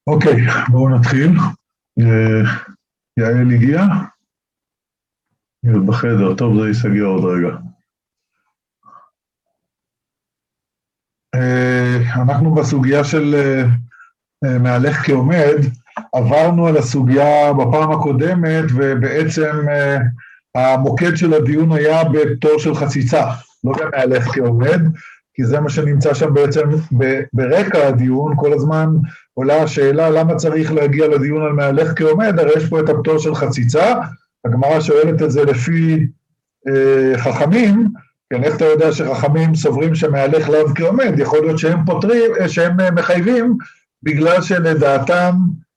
אוקיי, בואו נתחיל. יעל הגיע? היא עוד בחדר, טוב, זה ייסגר עוד רגע. אנחנו בסוגיה של מהלך כעומד, עברנו על הסוגיה בפעם הקודמת, ובעצם המוקד של הדיון היה בתור של חציצה, לא במהלך כעומד, כי זה מה שנמצא שם בעצם ברקע הדיון. כל הזמן עולה השאלה למה צריך להגיע לדיון על מהלך כעומד, הרי יש פה את הפטור של חציצה, הגמרא שואלת את זה לפי חכמים, כן, איך אתה יודע שחכמים סוברים שמהלך לאו כעומד? יכול להיות שהם פותרים, שהם מחייבים, בגלל שלדעתם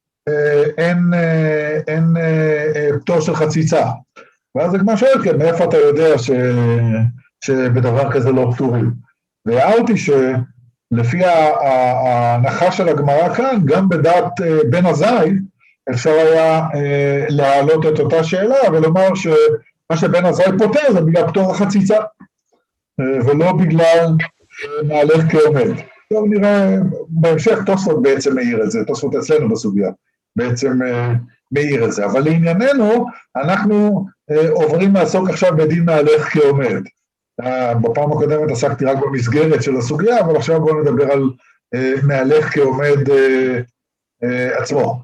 אין פטור של חציצה. ואז הגמרא שואלת, כן, מאיפה אתה יודע שבדבר כזה לא פטורים? והערתי שלפי ההנחה של הגמרא כאן, גם בדעת בן עזאי, אפשר היה להעלות את אותה שאלה ולומר שמה שבן עזאי פותר זה בגלל פטור החציצה, ולא בגלל מהלך כעומד. טוב, נראה, בהמשך תוספות בעצם מאיר את זה, תוספות אצלנו בסוגיה, בעצם מאיר את זה. אבל לענייננו, אנחנו עוברים לעסוק עכשיו בדין מהלך כעומד. בפעם הקודמת עסקתי רק במסגרת של הסוגיה, אבל עכשיו בואו נדבר על מהלך כעומד עצמו.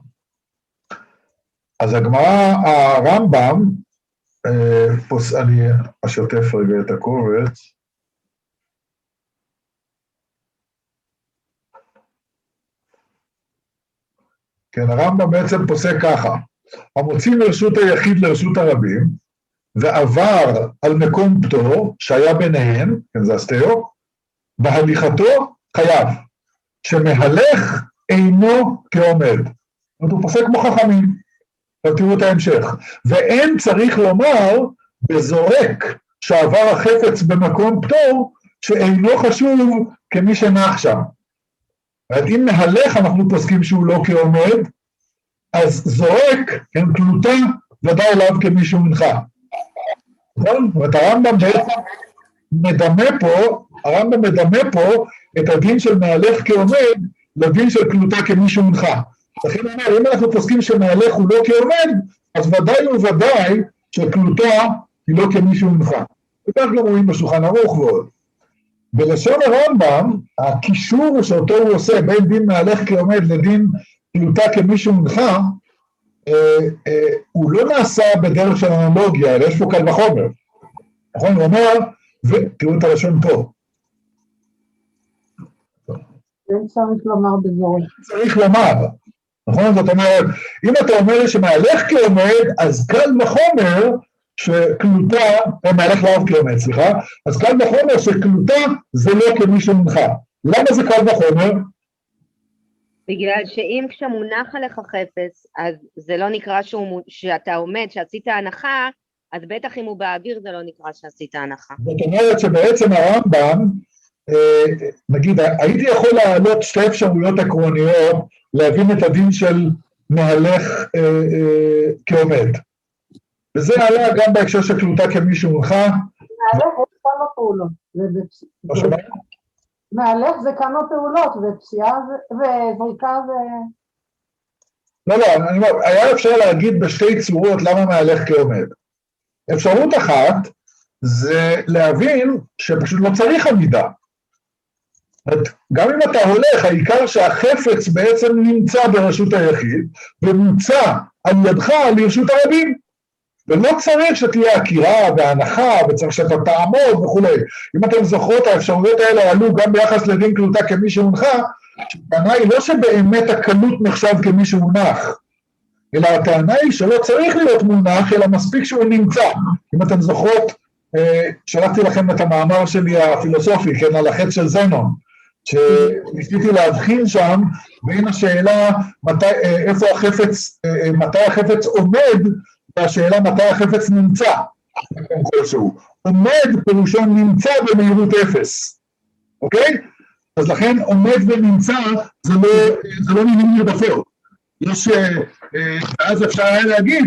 אז הגמרא, הרמב"ם, אני אשתף רגע את הקובץ. כן, הרמב"ם בעצם פוסק ככה, המוציא מרשות היחיד לרשות הרבים, ועבר על מקום פטור שהיה ביניהם, כן, זה הסתיאו, בהליכתו חייב, שמהלך אינו כעומד. זאת אומרת, הוא פוסק כמו חכמים. עכשיו תראו את ההמשך. ואין צריך לומר בזורק שעבר החפץ במקום פטור, שאינו חשוב כמי שנח שם. אם מהלך אנחנו פוסקים שהוא לא כעומד, אז זורק, כן, תלותה, ודאי אליו כמי שהוא מנחה. נכון? זאת הרמב"ם בעצם מדמה פה את הדין של מהלך כעומד לדין של תלותה כמי שהוא מנחה. לכן אומר, אם אנחנו פוסקים שמהלך הוא לא כעומד, אז ודאי וודאי שתלותה היא לא כמי שהוא מנחה. וכך גם רואים בשולחן ערוך ועוד. בלשון הרמב"ם, הקישור שאותו הוא עושה בין דין מהלך כעומד לדין תלותה כמי שהוא מנחה, הוא לא נעשה בדרך של אנלוגיה, אלא יש פה קל וחומר. נכון? הוא אומר, ותראו את הלשון פה. צריך לומר בזורק. צריך לומר. נכון? זאת אומרת, אם אתה אומר שמהלך כעומד, אז קל וחומר שכלותה, מהלך לאו כעומד, סליחה, אז קל וחומר שכלותה זה לא כמי שמונחה. למה זה קל וחומר? בגלל שאם כשמונח עליך חפץ, אז זה לא נקרא שאתה עומד, שעשית הנחה, אז בטח אם הוא באוויר זה לא נקרא שעשית הנחה. זאת אומרת שבעצם הרמב"ם, נגיד, הייתי יכול להעלות שתי אפשרויות עקרוניות, להבין את הדין של מהלך כעומד. וזה עלה גם בהקשר של כלותה כמי שהונחה. מהלך זה כמה פעולות. מהלך זה כמה פעולות, ופציעה וזריקה לא, אני אומר, היה אפשר להגיד בשתי צורות למה מהלך כעומד. אפשרות אחת זה להבין שפשוט לא צריך עמידה. גם אם אתה הולך, העיקר שהחפץ בעצם נמצא ברשות היחיד, ומוצא על ידך לרשות הרבים. ולא צריך שתהיה עקירה והנחה, וצריך שאתה תעמוד וכו'. אם אתם זוכרות, האפשרויות האלה עלו גם ביחס לדין כלותה כמי שהונחה, הטענה היא לא שבאמת הקלות נחשב כמי שהונח, אלא הטענה היא שלא צריך להיות מונח, אלא מספיק שהוא נמצא. אם אתם זוכרות, שלחתי לכם את המאמר שלי הפילוסופי, כן, על החץ של זנון, שניסיתי להבחין שם בין השאלה איפה החפץ, מתי החפץ עומד, והשאלה מתי החפץ נמצא. עומד פירושו נמצא במהירות אפס. אוקיי? אז לכן עומד ונמצא זה לא מילים נרדפות. ואז אפשר היה להגיד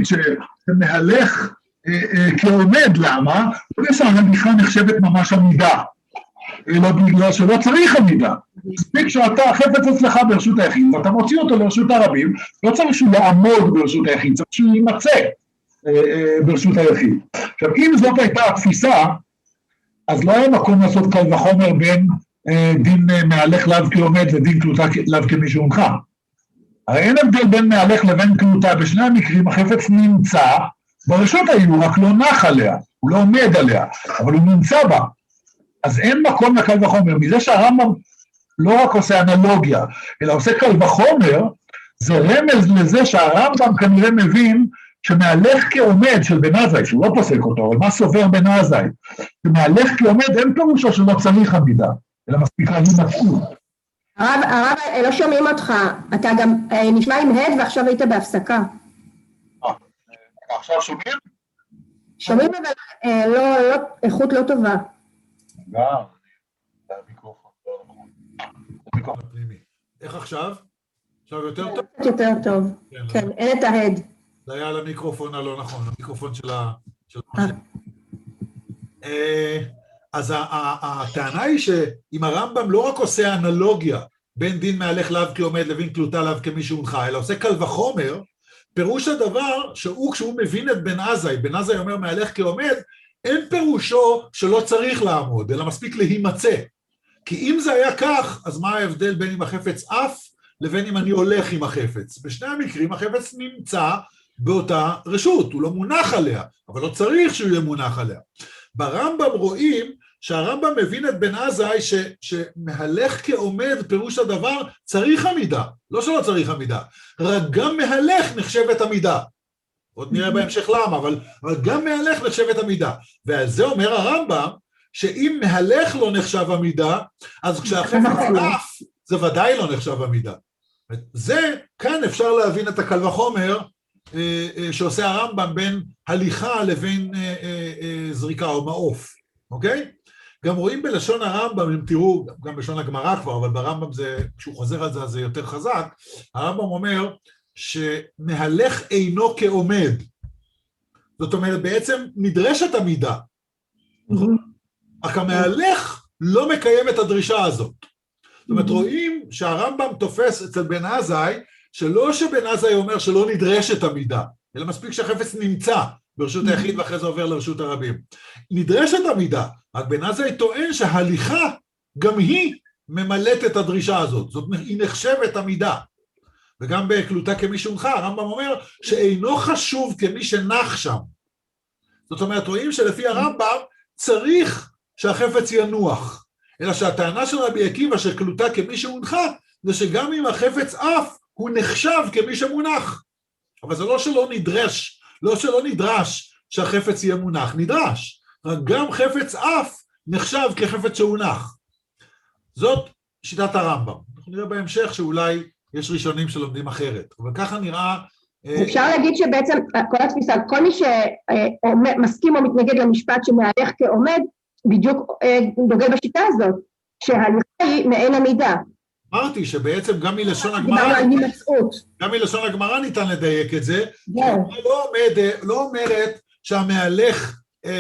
שמהלך כעומד, למה? לא שההליכה נחשבת ממש עמידה. אלא בגלל שלא צריך עמידה. מספיק שאתה חפץ אצלך ברשות היחיד, ואתה מוציא אותו לרשות הרבים, לא צריך שהוא יעמוד ברשות היחיד, צריך שהוא יימצא ברשות היחיד. עכשיו, אם זאת הייתה התפיסה, אז לא היה מקום לעשות קל וחומר בין דין מהלך לאו כעומד לדין קלוטה לאו כמי שהונחה. הרי אין הבדל בין מהלך לבין קלוטה, בשני המקרים החפץ נמצא ברשות ההיא, הוא רק לא נח עליה, הוא לא עומד עליה, אבל הוא נמצא בה. אז אין מקום לקל וחומר, מזה שהרמב"ם לא רק עושה אנלוגיה, אלא עושה קל וחומר, זה רמז לזה שהרמב"ם כנראה מבין שמהלך כעומד של בן עזאי, שהוא לא פוסק אותו, אבל מה סובר בן עזאי? שמהלך כעומד אין פירושו שלא צריך עמידה, אלא מספיק להימצאות. הרב, לא שומעים אותך, אתה גם נשמע עם הד ועכשיו היית בהפסקה. עכשיו שומעים? שומעים אבל לא, איכות לא טובה. גם, זה המיקרופון, לא נכון. איך עכשיו? עכשיו יותר טוב? יותר טוב, כן, אין את ההד. זה היה על המיקרופון הלא נכון, המיקרופון של אז הטענה היא שאם הרמב"ם לא רק עושה אנלוגיה בין דין מהלך לאו כעומד לבין קלוטה לאו כמי שהונחה, אלא עושה קל וחומר, פירוש הדבר שהוא כשהוא מבין את בן עזאי, בן עזאי אומר מהלך כעומד, אין פירושו שלא צריך לעמוד, אלא מספיק להימצא. כי אם זה היה כך, אז מה ההבדל בין אם החפץ עף לבין אם אני הולך עם החפץ? בשני המקרים החפץ נמצא באותה רשות, הוא לא מונח עליה, אבל לא צריך שהוא יהיה מונח עליה. ברמב"ם רואים שהרמב"ם מבין את בן עזאי שמהלך כעומד פירוש הדבר צריך עמידה, לא שלא צריך עמידה, רק גם מהלך נחשבת עמידה. עוד נראה בהמשך למה, אבל גם מהלך נחשבת עמידה. ועל זה אומר הרמב"ם שאם מהלך לא נחשב עמידה, אז כשהחפץ עף זה ודאי לא נחשב עמידה. זה, כאן אפשר להבין את הקל וחומר שעושה הרמב"ם בין הליכה לבין זריקה או מעוף, אוקיי? גם רואים בלשון הרמב"ם, אם תראו, גם בלשון הגמרא כבר, אבל ברמב"ם זה, כשהוא חוזר על זה, זה יותר חזק, הרמב"ם אומר שמהלך אינו כעומד. זאת אומרת, בעצם נדרשת עמידה. רק המהלך לא מקיים את הדרישה הזאת. זאת אומרת, רואים שהרמב"ם תופס אצל בן עזאי, שלא שבן עזאי אומר שלא נדרשת עמידה, אלא מספיק שהחפץ נמצא ברשות היחיד ואחרי זה עובר לרשות הרבים. נדרשת עמידה, רק בן עזאי טוען שההליכה גם היא ממלאת את הדרישה הזאת, זאת אומרת, היא נחשבת עמידה. וגם בקלוטה כמי שהונחה, הרמב"ם אומר שאינו חשוב כמי שנח שם. זאת אומרת, רואים שלפי הרמב"ם צריך שהחפץ ינוח, אלא שהטענה של רבי עקיבא שקלוטה כמי שהונחה, זה שגם אם החפץ עף, הוא נחשב כמי שמונח. אבל זה לא שלא נדרש שהחפץ יהיה מונח, נדרש. רק גם חפץ עף נחשב כחפץ שהונח. זאת שיטת הרמב"ם. אנחנו נראה בהמשך שאולי יש ראשונים שלומדים אחרת, אבל ככה נראה... אפשר להגיד שבעצם כל התפיסה, כל מי שמסכים או מתנגד למשפט שמהלך כעומד, בדיוק דוגל בשיטה הזאת, שההליכה היא מעין עמידה. אמרתי שבעצם גם מלשון הגמרא ניתן לדייק את זה, לא אומרת שהמהלך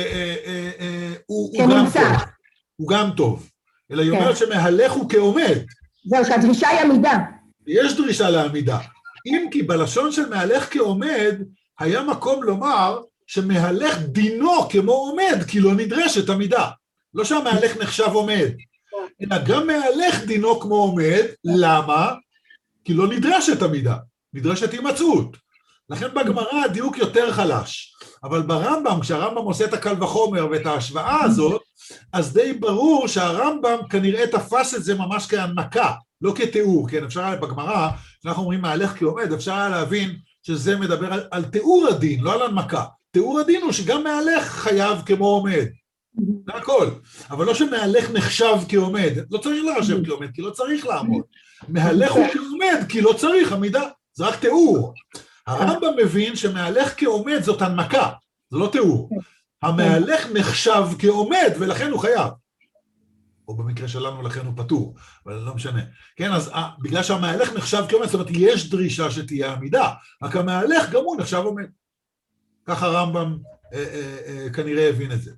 הוא גם טוב, אלא היא אומרת שמהלך הוא כעומד. זהו, שהדרישה היא עמידה. יש דרישה לעמידה. אם כי בלשון של מהלך כעומד, היה מקום לומר שמהלך דינו כמו עומד, כי לא נדרשת עמידה. לא שהמהלך נחשב עומד, אלא גם מהלך דינו כמו עומד. למה? כי לא נדרשת עמידה, נדרשת הימצאות. לכן בגמרא הדיוק יותר חלש. אבל ברמב"ם, כשהרמב"ם עושה את הקל וחומר ואת ההשוואה הזאת, אז די ברור שהרמב"ם כנראה תפס את זה ממש כהנמקה, לא כתיאור. כן, אפשר בגמרא, כשאנחנו אומרים מהלך כעומד, אפשר היה להבין שזה מדבר על תיאור הדין, לא על הנמקה. תיאור הדין הוא שגם מהלך חייב כמו עומד. זה הכל. אבל לא שמהלך נחשב כעומד. לא צריך להירשם כעומד, כי לא צריך לעמוד. מהלך הוא כעומד, כי לא צריך עמידה. זה רק תיאור. הרמב"ם מבין שמהלך כעומד זאת הנמקה, זה לא תיאור. המהלך נחשב כעומד, ולכן הוא חייב. או במקרה שלנו, לכן הוא פטור, אבל לא משנה. כן, אז בגלל שהמהלך נחשב כעומד, זאת אומרת, יש דרישה שתהיה עמידה, רק המהלך גם הוא נחשב עומד. ככה הרמב"ם כנראה הבין את זה.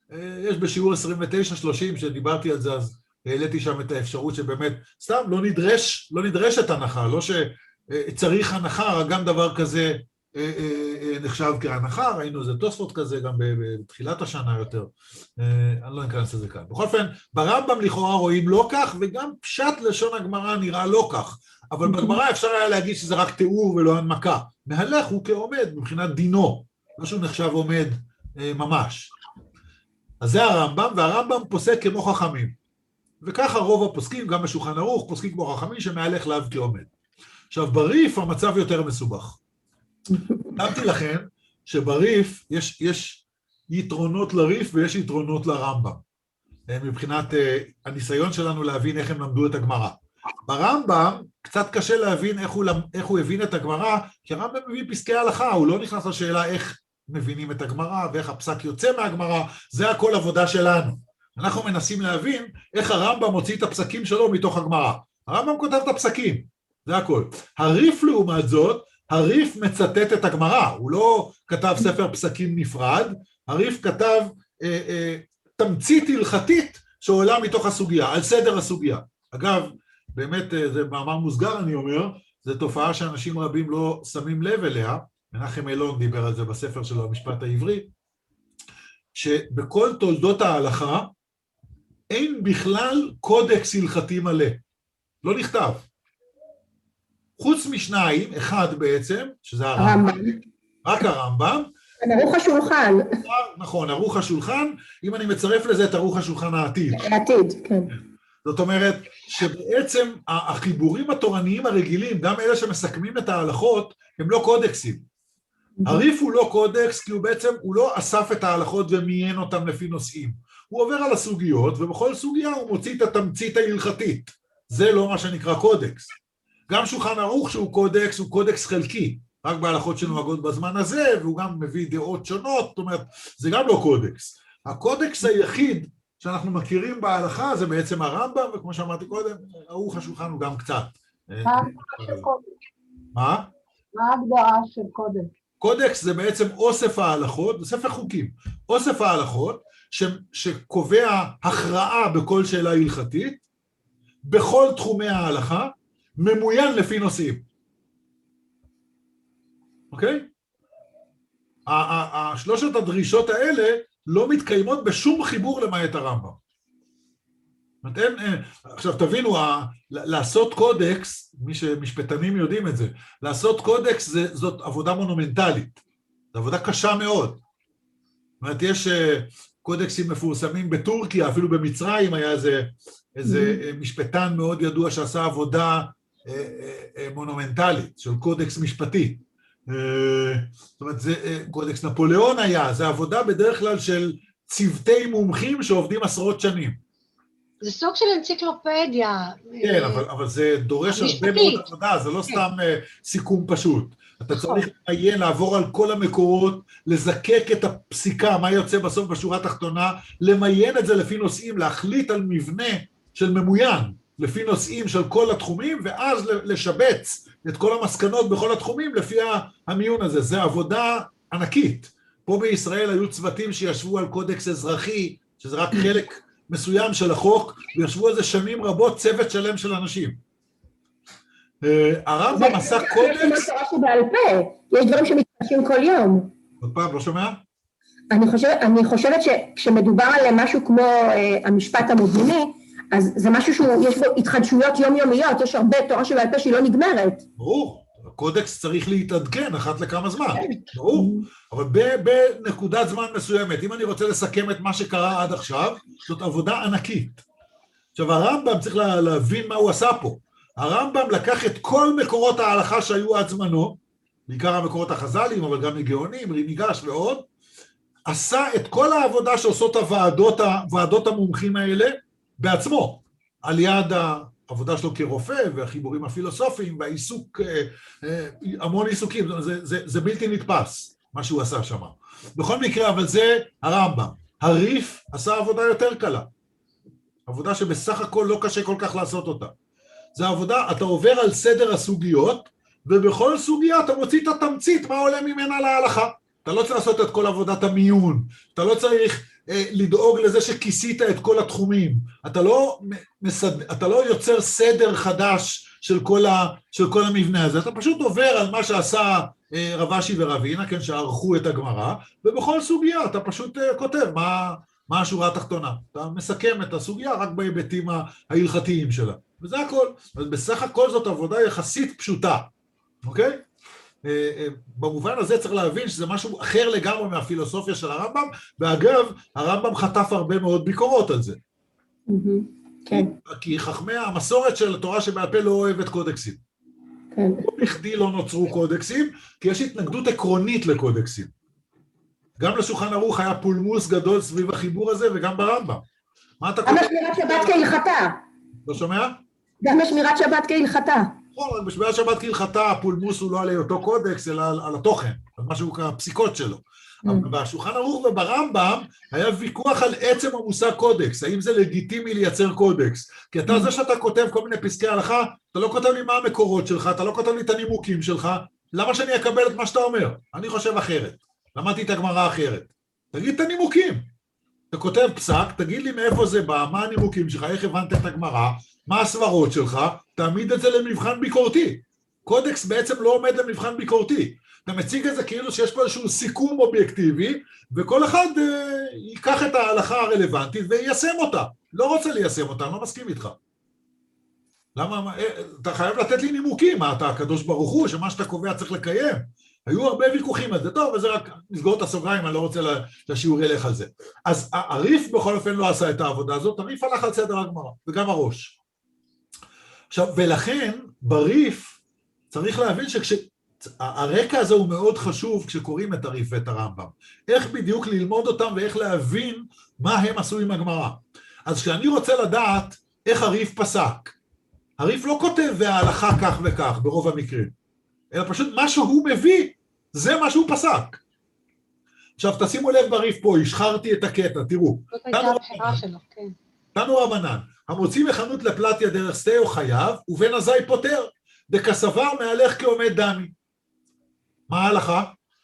יש בשיעור 29-30 שדיברתי על זה, אז העליתי שם את האפשרות שבאמת, סתם לא נדרשת הנחה, לא שצריך הנחה, גם דבר כזה נחשב כהנחה, ראינו איזה תוספות כזה גם בתחילת השנה יותר, אני לא נכנס לזה כאן. בכל אופן, ברמב"ם לכאורה רואים לא כך, וגם פשט לשון הגמרא נראה לא כך, אבל בגמרא אפשר היה להגיד שזה רק תיאור ולא הנמקה. מהלך הוא כעומד מבחינת דינו, לא שהוא נחשב עומד ממש. אז זה הרמב"ם, והרמב"ם פוסק כמו חכמים. וככה רוב הפוסקים, גם בשולחן ערוך, פוסקים כמו חכמים שמהלך לאו כעומד. עכשיו, בריף המצב יותר מסובך. אמרתי לכם שבריף יש יתרונות לריף ויש יתרונות לרמב"ם, מבחינת הניסיון שלנו להבין איך הם למדו את הגמרא. ברמב"ם קצת קשה להבין איך הוא הבין את הגמרא, כי הרמב"ם מביא פסקי הלכה, הוא לא נכנס לשאלה איך מבינים את הגמרא ואיך הפסק יוצא מהגמרא, זה הכל עבודה שלנו. אנחנו מנסים להבין איך הרמב"ם מוציא את הפסקים שלו מתוך הגמרא. הרמב"ם כותב את הפסקים, זה הכל. הריף לעומת זאת, הריף מצטט את הגמרא, הוא לא כתב ספר פסקים נפרד, הריף כתב תמצית הלכתית שעולה מתוך הסוגיה, על סדר הסוגיה. אגב, באמת זה מאמר מוסגר אני אומר, זו תופעה שאנשים רבים לא שמים לב אליה, מנחם אילון דיבר על זה בספר שלו, המשפט העברי, שבכל תולדות ההלכה אין בכלל קודקס הלכתי מלא, לא נכתב. חוץ משניים, אחד בעצם, שזה הרמב"ם, רק הרמב"ם. ערוך השולחן. נכון, ערוך השולחן, אם אני מצרף לזה את ערוך השולחן העתיד. העתיד, כן. זאת אומרת שבעצם החיבורים התורניים הרגילים, גם אלה שמסכמים את ההלכות, הם לא קודקסים. הריף הוא לא קודקס, כי הוא בעצם, הוא לא אסף את ההלכות ומיין אותם לפי נושאים. הוא עובר על הסוגיות, ובכל סוגיה הוא מוציא את התמצית ההלכתית. זה לא מה שנקרא קודקס. גם שולחן ערוך שהוא קודקס, הוא קודקס חלקי, רק בהלכות שנוהגות בזמן הזה, והוא גם מביא דעות שונות, זאת אומרת, זה גם לא קודקס. הקודקס היחיד שאנחנו מכירים בהלכה זה בעצם הרמב"ם, וכמו שאמרתי קודם, ערוך השולחן הוא גם קצת. מה ההגדרה של קודקס? מה? מה ההגדרה של קודקס? קודקס זה בעצם אוסף ההלכות, זה ספר חוקים, אוסף ההלכות שקובע הכרעה בכל שאלה הלכתית, בכל תחומי ההלכה, ממוין לפי נושאים. אוקיי? שלושת הדרישות האלה לא מתקיימות בשום חיבור למעט הרמב"ם. עכשיו תבינו, לעשות קודקס, מי שמשפטנים יודעים את זה, לעשות קודקס זאת עבודה מונומנטלית, זו עבודה קשה מאוד. זאת אומרת, יש קודקסים מפורסמים בטורקיה, אפילו במצרים היה איזה משפטן מאוד ידוע שעשה עבודה מונומנטלית, של קודקס משפטי. זאת אומרת, קודקס נפוליאון היה, זה עבודה בדרך כלל של צוותי מומחים שעובדים עשרות שנים. זה סוג של אנציקלופדיה. כן, אבל זה דורש הרבה מאוד עבודה, זה לא סתם סיכום פשוט. אתה צריך לעבור על כל המקורות, לזקק את הפסיקה, מה יוצא בסוף בשורה התחתונה, למיין את זה לפי נושאים, להחליט על מבנה של ממוין, לפי נושאים של כל התחומים, ואז לשבץ את כל המסקנות בכל התחומים לפי המיון הזה. זה עבודה ענקית. פה בישראל היו צוותים שישבו על קודקס אזרחי, שזה רק חלק מסוים של החוק, וישבו על זה שנים רבות צוות שלם של אנשים. הרמב"ם עשה קודקס... זה מטרה שבעל פה, יש דברים שמתרחשים כל יום. עוד פעם, לא שומע? אני חושבת שכשמדובר על משהו כמו המשפט המודיעיני, אז זה משהו שיש בו התחדשויות יומיומיות, יש הרבה תורה שבעל פה שהיא לא נגמרת. ברור, הקודקס צריך להתעדכן אחת לכמה זמן, ברור, אבל בנקודת זמן מסוימת, אם אני רוצה לסכם את מה שקרה עד עכשיו, זאת עבודה ענקית. עכשיו הרמב"ם צריך להבין מה הוא עשה פה. הרמב"ם לקח את כל מקורות ההלכה שהיו עד זמנו, בעיקר המקורות החז"ליים, אבל גם מגאונים, רימיגש ועוד, עשה את כל העבודה שעושות הוועדות המומחים האלה בעצמו, על יד העבודה שלו כרופא והחיבורים הפילוסופיים והעיסוק, המון עיסוקים, זה בלתי נתפס מה שהוא עשה שם. בכל מקרה, אבל זה הרמב"ם. הריף עשה עבודה יותר קלה, עבודה שבסך הכל לא קשה כל כך לעשות אותה. זה עבודה, אתה עובר על סדר הסוגיות, ובכל סוגיה אתה מוציא את התמצית מה עולה ממנה להלכה. אתה לא צריך לעשות את כל עבודת המיון, אתה לא צריך לדאוג לזה שכיסית את כל התחומים, אתה לא יוצר סדר חדש של כל המבנה הזה, אתה פשוט עובר על מה שעשה רב אשי ורבינה, כן, שערכו את הגמרא, ובכל סוגיה אתה פשוט כותב מה השורה התחתונה, אתה מסכם את הסוגיה רק בהיבטים ההלכתיים שלה, וזה הכל. בסך הכל זאת עבודה יחסית פשוטה, אוקיי? במובן הזה צריך להבין שזה משהו אחר לגמרי מהפילוסופיה של הרמב"ם, ואגב, הרמב"ם חטף הרבה מאוד ביקורות על זה. כן. כי חכמי המסורת של התורה שבעל פה לא אוהבת קודקסים. כן. לא בכדי לא נוצרו קודקסים, כי יש התנגדות עקרונית לקודקסים. גם לשולחן ערוך היה פולמוס גדול סביב החיבור הזה, וגם ברמב"ם. מה אתה גם שמירת שבת כהלכתה. לא שומע? גם שמירת שבת כהלכתה. נכון, בשמירת שבת כהלכתה, הפולמוס הוא לא על אותו קודקס, אלא על התוכן, על משהו כפסיקות שלו. אבל בשולחן ערוך וברמב"ם היה ויכוח על עצם המושג קודקס, האם זה לגיטימי לייצר קודקס, כי אתה זה שאתה כותב כל מיני פסקי הלכה, אתה לא כותב לי מה המקורות שלך, אתה לא כותב לי את הנימוקים שלך, למה שאני אקבל את מה שאתה אומר? אני חושב אחרת, למדתי את הגמרא אחרת, תגיד את הנימוקים, אתה כותב פסק, תגיד לי מאיפה זה בא, מה הנימוקים שלך, איך הבנת את הגמרא, מה הסברות שלך, תעמיד את זה למבחן ביקורתי, קודקס בעצם לא עומד למבחן ביקורתי, אתה מציג את זה כאילו שיש פה איזשהו סיכום אובייקטיבי, וכל אחד ייקח את ההלכה הרלוונטית ויישם אותה. לא רוצה ליישם אותה, אני לא מסכים איתך. למה? אתה חייב לתת לי נימוקים, מה אתה הקדוש ברוך הוא, שמה שאתה קובע צריך לקיים. היו הרבה ויכוחים על זה, טוב, וזה רק נסגור את הסוגריים, אני לא רוצה שהשיעור ילך על זה. אז הריף בכל אופן לא עשה את העבודה הזאת, הריף הלך על סדר הגמרא, וגם הראש. עכשיו, ולכן, בריף צריך להבין הרקע הזה הוא מאוד חשוב כשקוראים את הריף ואת הרמב"ם. איך בדיוק ללמוד אותם ואיך להבין מה הם עשו עם הגמרא. אז כשאני רוצה לדעת איך הריף פסק, הריף לא כותב וההלכה כך וכך ברוב המקרים, אלא פשוט מה שהוא מביא, זה מה שהוא פסק. עכשיו תשימו לב בריף פה, השחרתי את הקטע, תראו. זאת הייתה הבחירה שלו, כן. תנו רבנן, המוציא מחנות לפלטיה דרך סטאו חייב, ובן הזי פותר, דקסבר מהלך כעומד דמי. מה ההלכה?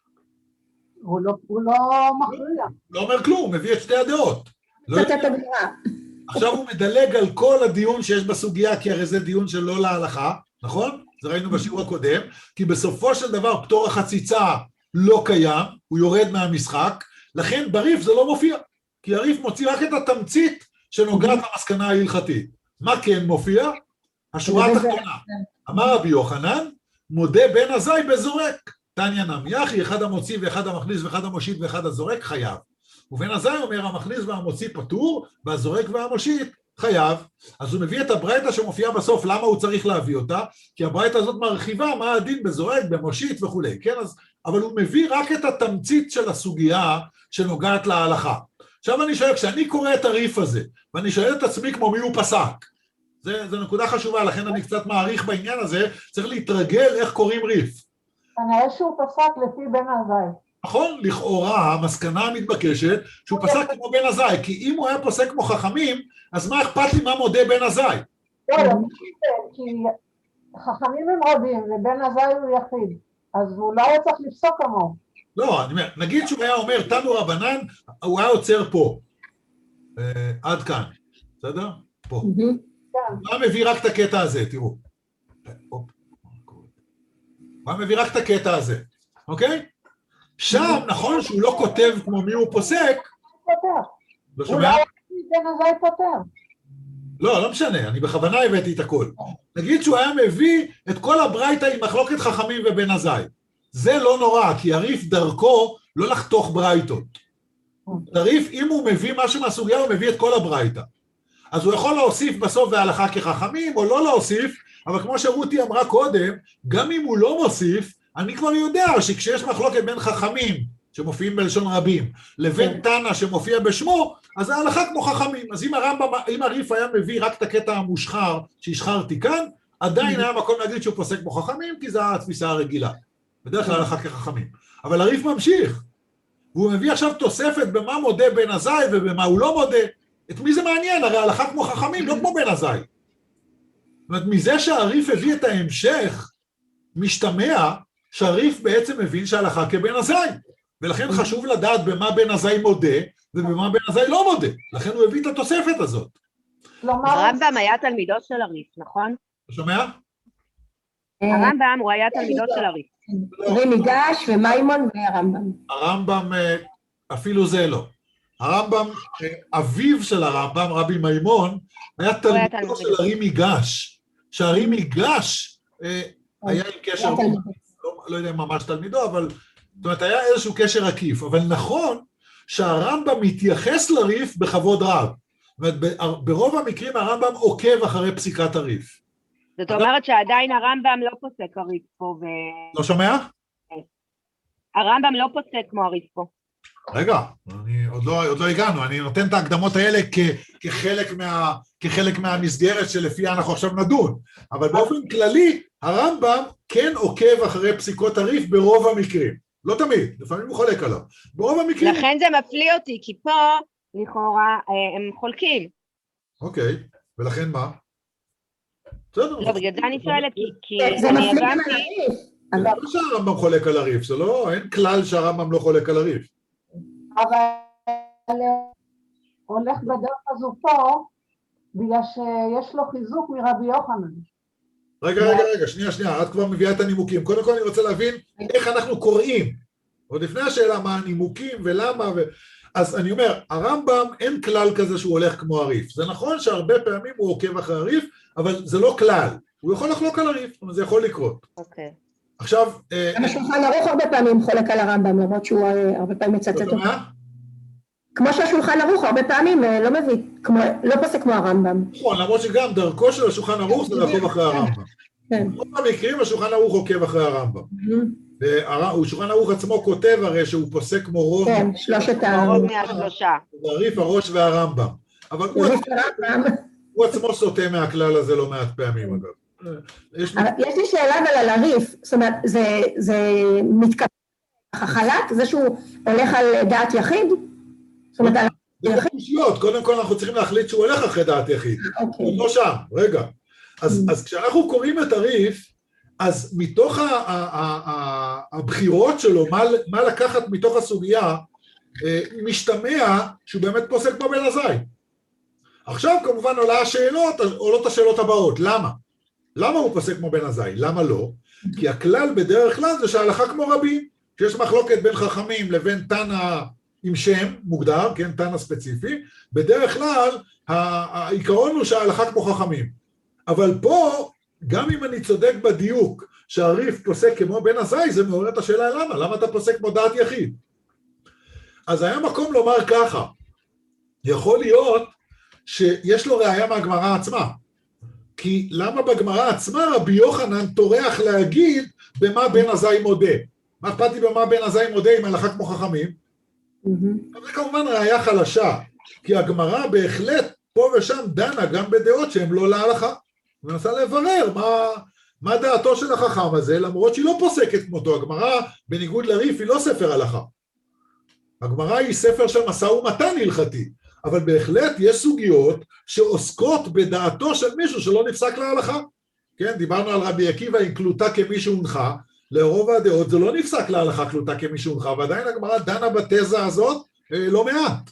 הוא לא מכריע. לא אומר כלום, הוא מביא את שתי הדעות. זאת את הגמרא. עכשיו הוא מדלג על כל הדיון שיש בסוגיה, כי הרי זה דיון שלא להלכה, נכון? זה ראינו בשיעור הקודם, כי בסופו של דבר פטור החציצה לא קיים, הוא יורד מהמשחק, לכן בריף זה לא מופיע, כי הריף מוציא רק את התמצית שנוגעת למסקנה ההלכתית. מה כן מופיע? השורה התחתונה. אמר רבי יוחנן, מודה בן הזי בזורק. תניא נמיחי, אחד המוציא ואחד המכניס ואחד המושיט ואחד הזורק חייב. ובן הזי אומר, המכניס והמוציא פטור, והזורק והמושיט חייב. אז הוא מביא את הברייתא שמופיעה בסוף, למה הוא צריך להביא אותה? כי הברייתא הזאת מרחיבה מה הדין בזורק, במושיט וכו'. כן? אבל הוא מביא רק את התמצית של הסוגיה שנוגעת להלכה. עכשיו אני שואל, כשאני קורא את הריף הזה, ואני שואל את עצמי כמו מי הוא פסק, זה נקודה חשובה, לכן אני קצת מעריך בעניין הזה, צריך להתרגל איך קוראים ריף. כנראה שהוא פסק לפי בן הזי. נכון, לכאורה, המסקנה המתבקשת, שהוא פסק כמו בן הזי, כי אם הוא היה פוסק כמו חכמים, אז מה אכפת לי מה מודה בן הזי? לא, כי חכמים הם רבים, ובן הזי הוא יחיד, אז הוא לא היה צריך לפסוק כמוהו. לא, אני אומר, נגיד שהוא היה אומר, תנו רבנן, הוא היה עוצר פה. עד כאן, בסדר? פה. הוא היה מביא רק את הקטע הזה, תראו. הוא היה מביא רק את הקטע הזה, אוקיי? שם, נכון שהוא לא כותב כמו מי הוא פוסק. לא שומע? אולי בן הזי פותר. לא משנה, אני בכוונה הבאתי את הכל. נגיד שהוא היה מביא את כל הברייתא עם מחלוקת חכמים ובן הזי. זה לא נורא, כי הריף דרכו לא לחתוך ברייתות. הריף, אם הוא מביא משהו מהסוגיה, הוא מביא את כל הברייתא. אז הוא יכול להוסיף בסוף והלכה כחכמים, או לא להוסיף, אבל כמו שרותי אמרה קודם, גם אם הוא לא מוסיף, אני כבר יודע שכשיש מחלוקת בין חכמים, שמופיעים בלשון רבים, לבין תנא שמופיע בשמו, אז ההלכה כמו חכמים. אז אם הריף היה מביא רק את הקטע המושחר שהשחרתי כאן, עדיין היה מקום להגיד שהוא פוסק כמו חכמים, כי זו התפיסה הרגילה. בדרך כלל הלכה כחכמים. אבל הריף ממשיך, והוא מביא עכשיו תוספת במה מודה בן הזי ובמה הוא לא מודה. את מי זה מעניין? הרי ההלכה כמו חכמים, לא כמו בן הזי. זאת אומרת, מזה שהריף הביא את ההמשך, משתמע שהריף בעצם מבין שההלכה כבן הזי. ולכן חשוב לדעת במה בן הזי מודה, ובמה בן עזאי לא מודה, לכן הוא הביא את התוספת הזאת. כלומר, הרמב"ם היה תלמידו של הריף, נכון? אתה שומע? הרמב"ם הוא היה תלמידו של הריף. רי מיגש ומימון והרמב"ם. הרמב"ם, אפילו זה לא. הרמב"ם, אביו של הרמב"ם, רבי מימון, היה תלמידו של הרי מיגש. שהרי מיגש היה עם קשר, לא יודע אם ממש תלמידו, אבל זאת אומרת, היה איזשהו קשר עקיף. אבל נכון שהרמב"ם מתייחס לריף בכבוד רב. זאת אומרת, ברוב המקרים הרמב"ם עוקב אחרי פסיקת הריף. זאת אומרת שעדיין הרמב"ם לא פוסק הריף פה. לא שומע? הרמב"ם לא פוסק כמו הריף פה. רגע, עוד לא הגענו, אני נותן את ההקדמות האלה כחלק מהמסגרת שלפיה אנחנו עכשיו נדון, אבל באופן כללי, הרמב"ם כן עוקב אחרי פסיקות הריף ברוב המקרים, לא תמיד, לפעמים הוא חולק עליו, ברוב המקרים... לכן זה מפליא אותי, כי פה, לכאורה, הם חולקים. אוקיי, ולכן מה? לא, בגלל זה אני שואלת, כי זה אני מפליא גם הבנתי... על הריף. זה לא שהרמב"ם חולק על הריף, זה לא, אין כלל שהרמב"ם לא חולק על הריף. אבל הולך בדרך הזו פה, בגלל שיש לו חיזוק מרבי יוחנן. רגע, שנייה, את כבר מביאה את הנימוקים. קודם כל אני רוצה להבין איך אנחנו קוראים. עוד לפני השאלה מה הנימוקים ולמה, אז אני אומר, הרמב"ם אין כלל כזה שהוא הולך כמו הריף. זה נכון שהרבה פעמים הוא עוקב אחרי הריף, אבל זה לא כלל. הוא יכול לחלוק על הריף, זה יכול לקרות. אוקיי. עכשיו... גם השולחן ערוך הרבה פעמים חולק על הרמב"ם, למרות שהוא הרבה פעמים מצטט אותו. כמו שהשולחן ערוך הרבה פעמים לא מביא, לא פוסק כמו הרמב"ם. נכון, למרות שגם דרכו של השולחן ערוך זה לעקוב אחרי הרמב"ם. כן. ברוב המקרים השולחן ערוך עוקב אחרי הרמב"ם. השולחן ערוך עצמו כותב הרי שהוא פוסק כמו רוב. כן, שלושת רוב מהשלושה. הריף, הראש והרמב"ם. אבל הוא עצמו סוטה מהכלל הזה לא מעט פעמים אגב. יש לי שאלה אבל על הריף, זאת אומרת, זה מתקבל חלק, זה שהוא הולך על דעת יחיד? זאת אומרת, על דעת יחיד? קודם כל אנחנו צריכים להחליט שהוא הולך אחרי דעת יחיד. לא שם, רגע. אז כשאנחנו קוראים את הריף, אז מתוך הבחירות שלו, מה לקחת מתוך הסוגיה, משתמע שהוא באמת פוסק כמו בן עזאי. עכשיו כמובן עולות השאלות הבאות, למה? למה הוא פוסק כמו בן עזאי? למה לא? כי הכלל בדרך כלל זה שההלכה כמו רבים, שיש מחלוקת בין חכמים לבין תנא עם שם מוגדר, כן, תנא ספציפי, בדרך כלל העיקרון הוא שההלכה כמו חכמים. אבל פה, גם אם אני צודק בדיוק שהריף פוסק כמו בן עזאי, זה מעורר את השאלה למה? למה אתה פוסק כמו דעת יחיד? אז היה מקום לומר ככה, יכול להיות שיש לו ראיה מהגמרא עצמה, כי למה בגמרא עצמה רבי יוחנן טורח להגיד במה בן עזאי מודה? מה אכפת לי במה בן עזאי מודה עם הלכה כמו חכמים? זה כמובן ראיה חלשה, כי הגמרא בהחלט פה ושם דנה גם בדעות שהן לא להלכה, ומנסה לברר מה דעתו של החכם הזה, למרות שהיא לא פוסקת כמותו. הגמרא בניגוד לריף היא לא ספר הלכה, הגמרא היא ספר של משא ומתן הלכתי, אבל בהחלט יש סוגיות שעוסקות בדעתו של מישהו שלא נפסק להלכה. כן, דיברנו על רבי עקיבא עם קלוטה כמי שהונחה, לרוב הדעות זה לא נפסק להלכה קלוטה כמי שהונחה, ועדיין הגמרא דנה בתזה הזאת לא מעט.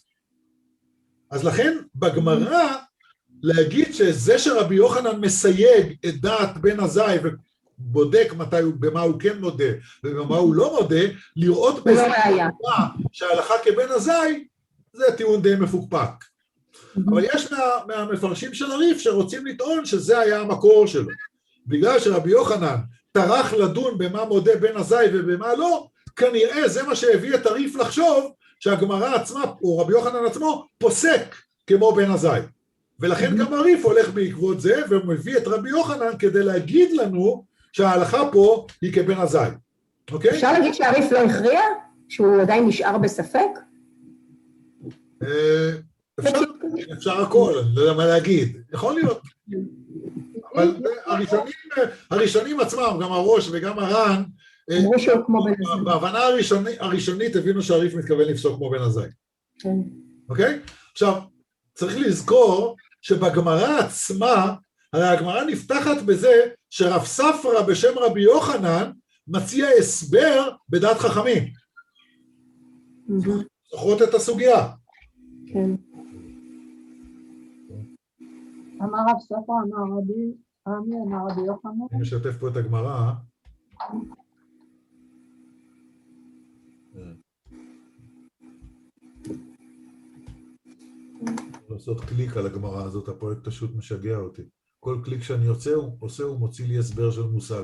אז לכן בגמרא להגיד שזה שרבי יוחנן מסייג את דעת בן עזאי ובודק במה הוא כן מודה ובמה הוא לא מודה, לראות בזה שההלכה כבן עזאי, זה טיעון די מפוקפק. אבל יש מהמפרשים של הריף שרוצים לטעון שזה היה המקור שלו. בגלל שרבי יוחנן טרח לדון במה מודה בן עזאי ובמה לא, כנראה זה מה שהביא את הריף לחשוב שהגמרא עצמה, או רבי יוחנן עצמו, פוסק כמו בן עזאי. ולכן גם הריף הולך בעקבות זה, ומביא את רבי יוחנן כדי להגיד לנו שההלכה פה היא כבן עזאי. אוקיי? אפשר להגיד שהריף לא הכריע? שהוא עדיין נשאר בספק? אפשר הכל, אני לא יודע מה להגיד. יכול להיות. אבל הראשונים עצמם, גם הראש וגם הר"ן, בהבנה הראשונית הבינו שהריף מתכוון לפסוק כמו בן עזאי. אוקיי? עכשיו, צריך לזכור שבגמרא עצמה, הרי הגמרא נפתחת בזה שרב ספרא בשם רבי יוחנן מציע הסבר בדעת חכמים. זוכרות את הסוגיה. כן. אמר רב ספר, אמר רבי עמי, אמר רבי יוחנן. אני משתף פה את הגמרא. לעשות קליק על הגמרא הזאת, הפרויקט פשוט משגע אותי. כל קליק שאני עושה, הוא מוציא לי הסבר של מושג.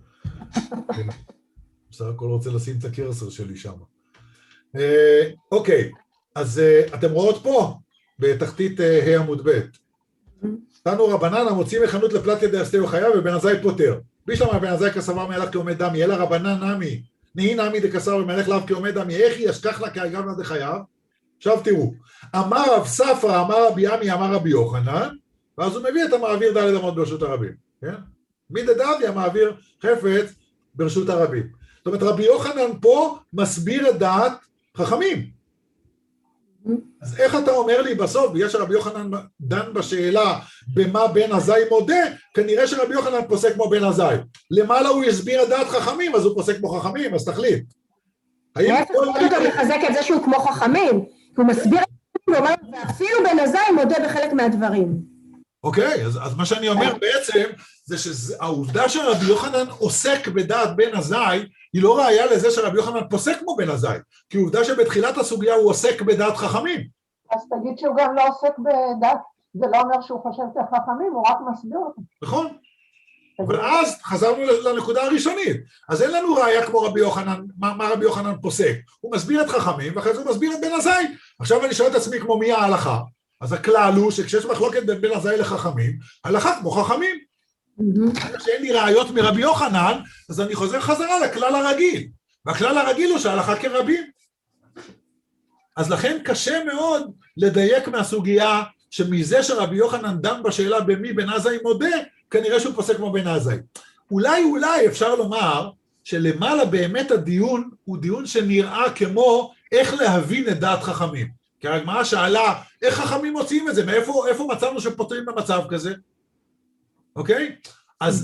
בסך הכל רוצה לשים את הקרסר שלי שם. אוקיי, אז אתם רואות פה, בתחתית ה' עמוד ב'. תנו רבנן המוציא מחנות לפלטיה דאסתיו חייב ובן עזאי פוטר. בישלמה בן עזאי כסבר מהלך כעומד דמי, אלא רבנן נמי, נהי נמי דכסבר ומהלך לאו כעומד דמי, איך ישכח לה כהגם לה דחייב? עכשיו תראו, אמר רב ספרא, אמר רבי עמי, אמר רבי יוחנן, ואז הוא מביא את המעביר ד' אמות ברשות הרבים, כן? מדדבי המעביר חפץ ברשות הרבים. זאת אומרת, רבי יוחנן פה מסביר את דעת חכמים. אז איך אתה אומר לי בסוף, בגלל שרבי יוחנן דן בשאלה במה בן עזאי מודה, כנראה שרבי יוחנן פוסק כמו בן עזאי. למעלה הוא הסביר את דעת חכמים, אז הוא פוסק כמו חכמים, אז תחליט. הוא מחזק את זה שהוא כמו חכמים, הוא מסביר את זה, הוא אומר, ואפילו בן עזאי מודה בחלק מהדברים. אוקיי, אז מה שאני אומר בעצם, זה שהעובדה שרבי יוחנן עוסק בדעת בן עזאי, היא לא ראיה לזה שרבי יוחנן פוסק כמו בן עזאי, כי עובדה שבתחילת הסוגיה הוא עוסק בדעת חכמים. אז תגיד שהוא גם לא עוסק בדעת, זה לא אומר שהוא חושב כחכמים, הוא רק מסביר אותם. נכון. אבל אז חזרנו לנקודה הראשונית, אז אין לנו ראיה כמו רבי יוחנן, מה רבי יוחנן פוסק, הוא מסביר את חכמים, ואחרי זה הוא מסביר את בן עזאי. עכשיו אני שואל את עצמי כמו מי ההלכה, אז הכלל הוא שכשיש מחלוקת בין בן עזאי לחכמים, הלכה כמו חכמים. כשאין לי ראיות מרבי יוחנן, אז אני חוזר חזרה לכלל הרגיל, והכלל הרגיל הוא שההלכה כרבים. אז לכן קשה מאוד לדייק מהסוגיה שמזה שרבי יוחנן דן בשאלה במי בן עזאי מודה, כנראה שהוא פוסק כמו בן עזאי. אולי אפשר לומר שלמעלה באמת הדיון הוא דיון שנראה כמו איך להבין את דעת חכמים. כי הגמרא שאלה איך חכמים מוצאים את זה, מאיפה מצאנו שפותרים במצב כזה? אוקיי? אז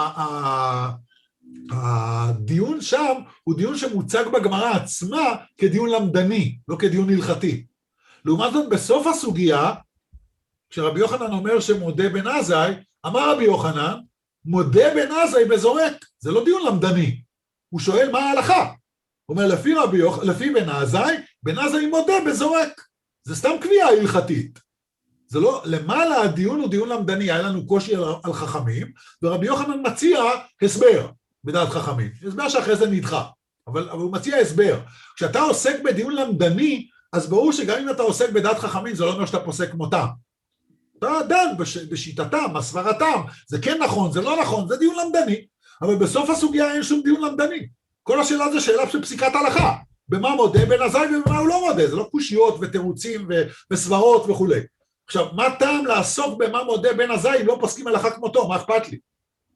הדיון שם הוא דיון שמוצג בגמרא עצמה כדיון למדני, לא כדיון הלכתי. לעומת זאת בסוף הסוגיה, כשרבי יוחנן אומר שמודה בן עזאי, אמר רבי יוחנן, מודה בן עזאי בזורק, זה לא דיון למדני, הוא שואל מה ההלכה, הוא אומר לפי בן עזאי מודה בזורק, זה סתם קביעה הלכתית, זה לא, למעלה הדיון הוא דיון למדני, היה לנו קושי על חכמים, ורבי יוחנן מציע הסבר בדעת חכמים, הסבר שאחרי זה נדחה, אבל הוא מציע הסבר, כשאתה עוסק בדיון למדני, אז ברור שגם אם אתה עוסק בדעת חכמים, זה לא אומר שאתה פוסק כמותם, אתה דן בשיטתם, הסברתם, זה כן נכון, זה לא נכון, זה דיון למדני, אבל בסוף הסוגיה אין שום דיון למדני. כל השאלה זה שאלה של פסיקת הלכה, במה מודה בן עזאי ובמה הוא לא מודה, זה לא קושיות ותירוצים וסברות וכו'. עכשיו, מה טעם לעסוק במה מודה בן עזאי אם לא פוסקים הלכה כמותו, מה אכפת לי?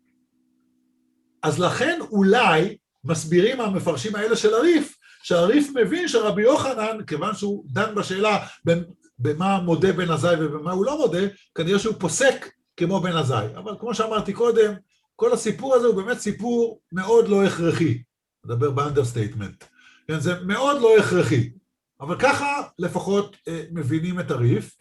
אז לכן אולי מסבירים המפרשים האלה של הריף, שהריף מבין שרבי יוחנן, כיוון שהוא דן בשאלה במה מודה בן עזאי ובמה הוא לא מודה, כנראה שהוא פוסק כמו בן עזאי. אבל כמו שאמרתי קודם, כל הסיפור הזה הוא באמת סיפור מאוד לא הכרחי. נדבר באנדרסטייטמנט. כן, זה מאוד לא הכרחי. אבל ככה לפחות מבינים את הריף.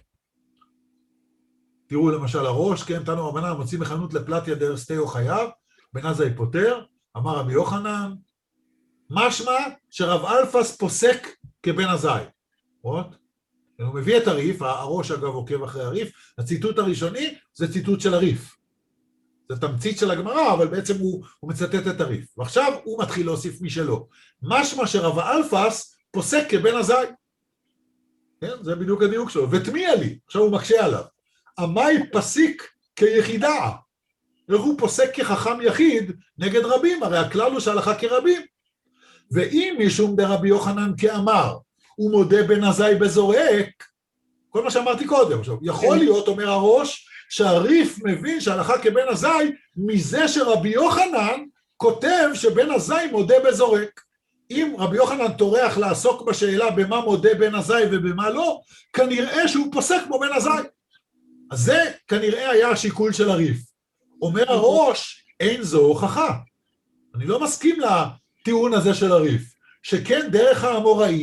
תראו למשל הראש, כן, תנו רבנן מוציא מחנות לפלטיה דאסתיו חייב, בן עזאי פוטר, אמר רבי יוחנן, משמע שרב אלפס פוסק כבן עזאי. רואות? הוא מביא את הריף, הראש אגב עוקב אחרי הריף, הציטוט הראשוני זה ציטוט של הריף. זה תמצית של הגמרא, אבל בעצם הוא מצטט את הריף. ועכשיו הוא מתחיל להוסיף משלו. משמע שרב אלפס פוסק כבן עזאי. כן? זה בדיוק הדיוק שלו. ותמיע לי, עכשיו הוא מקשה עליו. עמי פסיק כיחידה. איך הוא פוסק כחכם יחיד נגד רבים? הרי הכלל הוא שהלכה כרבים. ואם משום דרבי יוחנן כאמר, הוא מודה בן עזאי בזורק, כל מה שאמרתי קודם. עכשיו, יכול להיות, אומר הראש, שהריף מבין שהלכה כבן עזאי, מזה שרבי יוחנן כותב שבן עזאי מודה בזורק. אם רבי יוחנן טורח לעסוק בשאלה במה מודה בן עזאי ובמה לא, כנראה שהוא פוסק כמו בן עזאי. אז זה כנראה היה השיקול של הריף. אומר הראש, אין זו הוכחה. אני לא מסכים לטיעון הזה של הריף, שכן דרך האמוראים,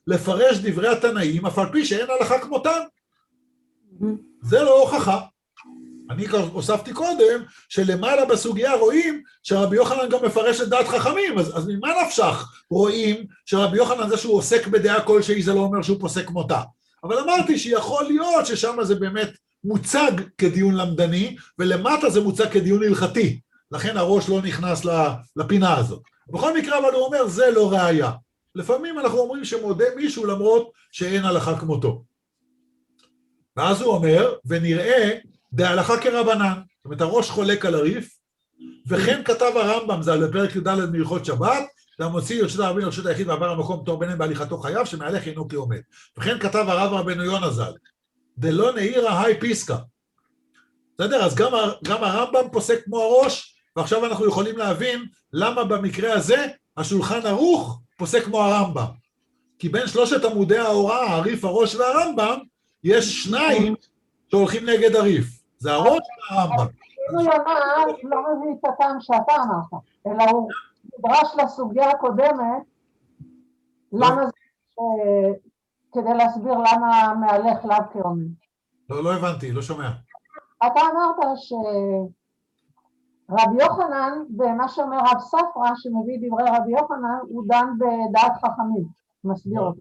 לפרש דברי התנאים, אף על פי שאין הלכה כמותן. זה לא הוכחה. אני הוספתי קודם, שלמעלה בסוגיה רואים שרבי יוחנן גם מפרש את דעת חכמים, אז ממה נפשך רואים שרבי יוחנן זה שהוא עוסק בדעה כלשהי, זה לא אומר שהוא פוסק כמותה. אבל אמרתי שיכול להיות ששם זה באמת מוצג כדיון למדני, ולמטה זה מוצג כדיון הלכתי, לכן הראש לא נכנס לפינה הזאת. בכל מקרה, אבל הוא אומר, זה לא ראיה. לפעמים אנחנו אומרים שמודה מישהו למרות שאין הלכה כמותו. ואז הוא אומר, ונראה דהלכה כרבנן, זאת אומרת, הראש חולק על הריף, וכן כתב הרמב"ם, זה על פרק י"ד מהלכות שבת, והמוציא ירשות הרבים לרשות היחיד ועבר המקום פטור ביניהם בהליכתו חייב, שמהלך אינו כעומד. וכן כתב הרב רבנו יונה ז"ל, דלא נעירא היי פיסקא. בסדר? אז גם הרמב"ם פוסק כמו הראש, ועכשיו אנחנו יכולים להבין למה במקרה הזה השולחן ערוך פוסק כמו הרמב"ם. כי בין שלושת עמודי ההוראה, הריף, הראש והרמב"ם, יש שניים שהולכים נגד הריף. זה הראש והרמב"ם. רבנו יונה לא מביא את הטעם שאתה אמרת, אלא הוא נדרש לסוגיה הקודמת, למה זה, כדי להסביר למה מהלך לאו כעומד. לא הבנתי, לא שומע. אתה אמרת שרבי יוחנן, ומה שאומר רב ספרא, שמביא דברי רבי יוחנן, הוא דן בדעת חכמים, מסביר אותו.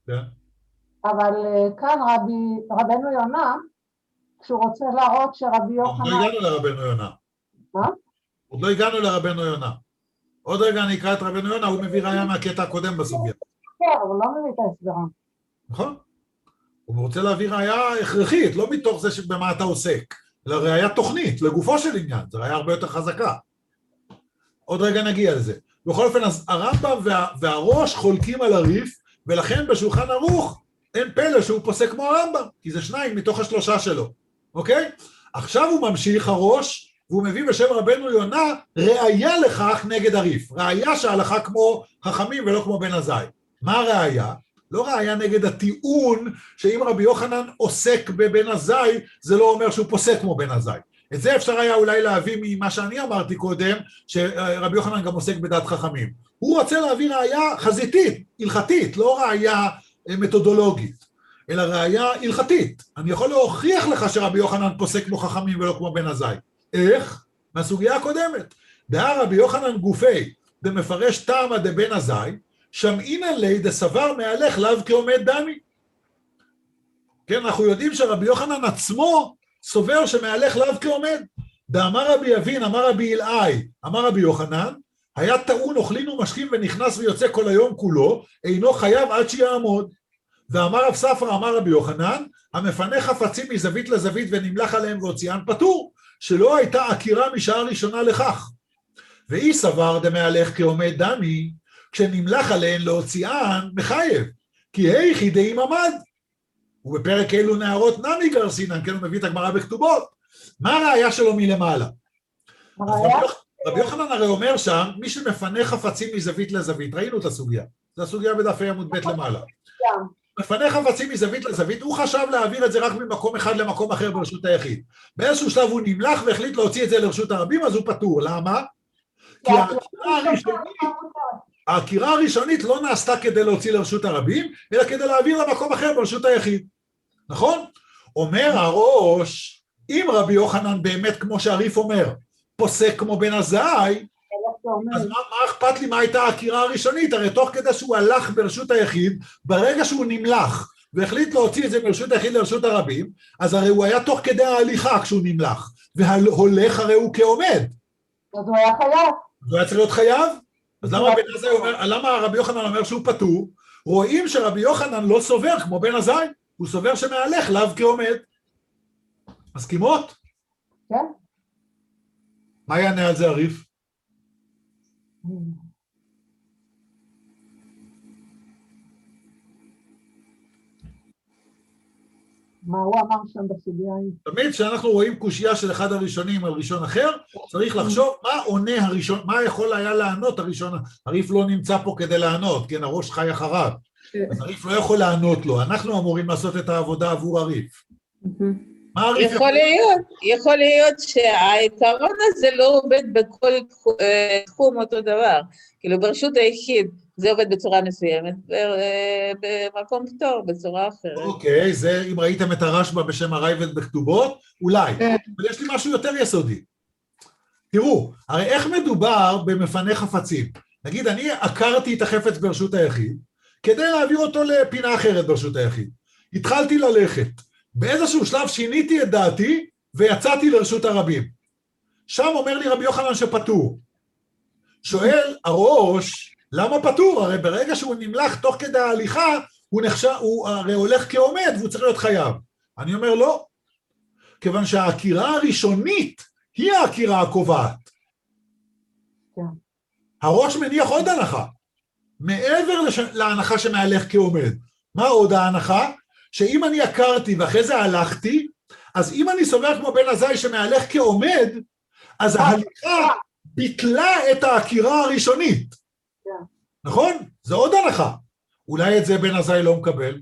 אבל כאן רבנו יונה, כשהוא רוצה להראות שרבי יוחנן... עוד לא הגענו לרבנו יונה. מה? עוד לא הגענו לרבנו יונה. עוד רגע אני אקרא את רבנו יונה, הוא מביא ראיה מהקטע הקודם בסוגיה. כן, הוא לא מביא את ההסברה. נכון? הוא רוצה להביא ראיה הכרחית, לא מתוך זה שבמה אתה עוסק, אלא ראיה תוכנית, לגופו של עניין, זו ראיה הרבה יותר חזקה. עוד רגע נגיע לזה. בכל אופן, אז הרמב"ם והראש חולקים על הריף, ולכן בשולחן ערוך אין פלא שהוא פוסק כמו הרמב"ם, כי זה שניים מתוך השלושה שלו, אוקיי? עכשיו הוא ממשיך הראש, והוא מביא בשם רבנו יונה ראיה לכך נגד הריף, ראיה שההלכה כמו חכמים ולא כמו בן עזאי. מה הראיה? לא ראיה נגד הטיעון שאם רבי יוחנן עוסק בבן עזאי, זה לא אומר שהוא פוסק כמו בן עזאי. את זה אפשר היה אולי להביא ממה שאני אמרתי קודם, שרבי יוחנן גם עוסק בדעת חכמים. הוא רוצה להביא ראיה חזיתית, הלכתית, לא ראיה מתודולוגית, אלא ראיה הלכתית. אני יכול להוכיח לך שרבי יוחנן פוסק כמו חכמים ולא כמו בן עזאי. איך? מהסוגיה הקודמת. דהה רבי יוחנן גופי, דמפרש טעמא דבן עזאי, שמעינן לי דסבר מהלך לאו כעומד דמי. כן, אנחנו יודעים שרבי יוחנן עצמו סובר שמהלך לאו כעומד. דאמר רבי אבין, אמר רבי אלעאי, אמר רבי יוחנן, היה טעון אוכלין ומשכים ונכנס ויוצא כל היום כולו, אינו חייב עד שיעמוד. ואמר רב ספרא, אמר רבי יוחנן, המפנה חפצים מזווית לזווית ונמלח עליהם והוציאן פטור, שלא הייתה עקירה משעה ראשונה לכך. ואי סבר דמהלך כעומד דמי, כשנמלח עליהן להוציאן מחייב, כי היכי דאם עמד. ובפרק אלו נערות נמי גרסינן, כן, הוא מביא את הגמרא בכתובות. מה הראיה שלו מלמעלה? רבי יוחנן הרי אומר שם, מי שמפנה חפצים מזווית לזווית, ראינו את הסוגיה, זו הסוגיה בדף עמוד ב' למעלה. מפנה חפצים מזווית לזווית, הוא חשב להעביר את זה רק ממקום אחד למקום אחר ברשות היחיד. באיזשהו שלב הוא נמלח והחליט להוציא את זה לרשות הרבים, אז הוא פטור. למה? כי העקירה הראשונית לא נעשתה כדי להוציא לרשות הרבים, אלא כדי להעביר למקום אחר ברשות היחיד. נכון? אומר הראש, אם רבי יוחנן באמת, כמו שהריף אומר, פוסק כמו בן עזאי, אז מה אכפת לי מה הייתה העקירה הראשונית? הרי תוך כדי שהוא הלך ברשות היחיד, ברגע שהוא נמלח, והחליט להוציא את זה מרשות היחיד לרשות הרבים, אז הרי הוא היה תוך כדי ההליכה כשהוא נמלח, והולך הרי הוא כעומד. אז הוא היה חייב. הוא היה צריך להיות חייב? אז למה רבי יוחנן אומר שהוא פטור? רואים שרבי יוחנן לא סובר כמו בן עזאי, הוא סובר שמהלך לאו כעומד. מסכימות? כן. מה יענה על זה הריף? מה הוא אמר שם בסוגיה? תמיד כשאנחנו רואים קושייה של אחד הראשונים על ראשון אחר, צריך לחשוב מה עונה הראשון, מה יכול היה לענות הראשון. הריף לא נמצא פה כדי לענות, כן, הראש חי אחריו. אז הריף לא יכול לענות לו, אנחנו אמורים לעשות את העבודה עבור הריף. יכול להיות שהעיקרון הזה לא עובד בכל תחום אותו דבר. כאילו ברשות היחיד זה עובד בצורה מסוימת, במקום פטור בצורה אחרת. אוקיי, זה אם ראיתם את הרשב"א בשם הרייבד בכתובות, אולי. אבל יש לי משהו יותר יסודי. תראו, הרי איך מדובר במפנה חפצים? נגיד, אני עקרתי את החפץ ברשות היחיד, כדי להעביר אותו לפינה אחרת ברשות היחיד. התחלתי ללכת. באיזשהו שלב שיניתי את דעתי, ויצאתי לרשות הרבים. שם אומר לי רבי יוחנן שפטור. שואל הראש, למה פטור? הרי ברגע שהוא נמלך תוך כדי ההליכה, הוא הרי הולך כעומד, והוא צריך להיות חייב. אני אומר לא, כיוון שהעקירה הראשונית, היא העקירה הקובעת. הראש מניח עוד הנחה, מעבר להנחה שמהלך כעומד. מה עוד ההנחה? שאם אני עקרתי ואחרי זה הלכתי, אז אם אני סובר כמו בן עזאי שמהלך כעומד, אז ההליכה ביטלה את העקירה הראשונית. נכון? זה עוד הנחה. אולי את זה בן עזאי לא מקבל.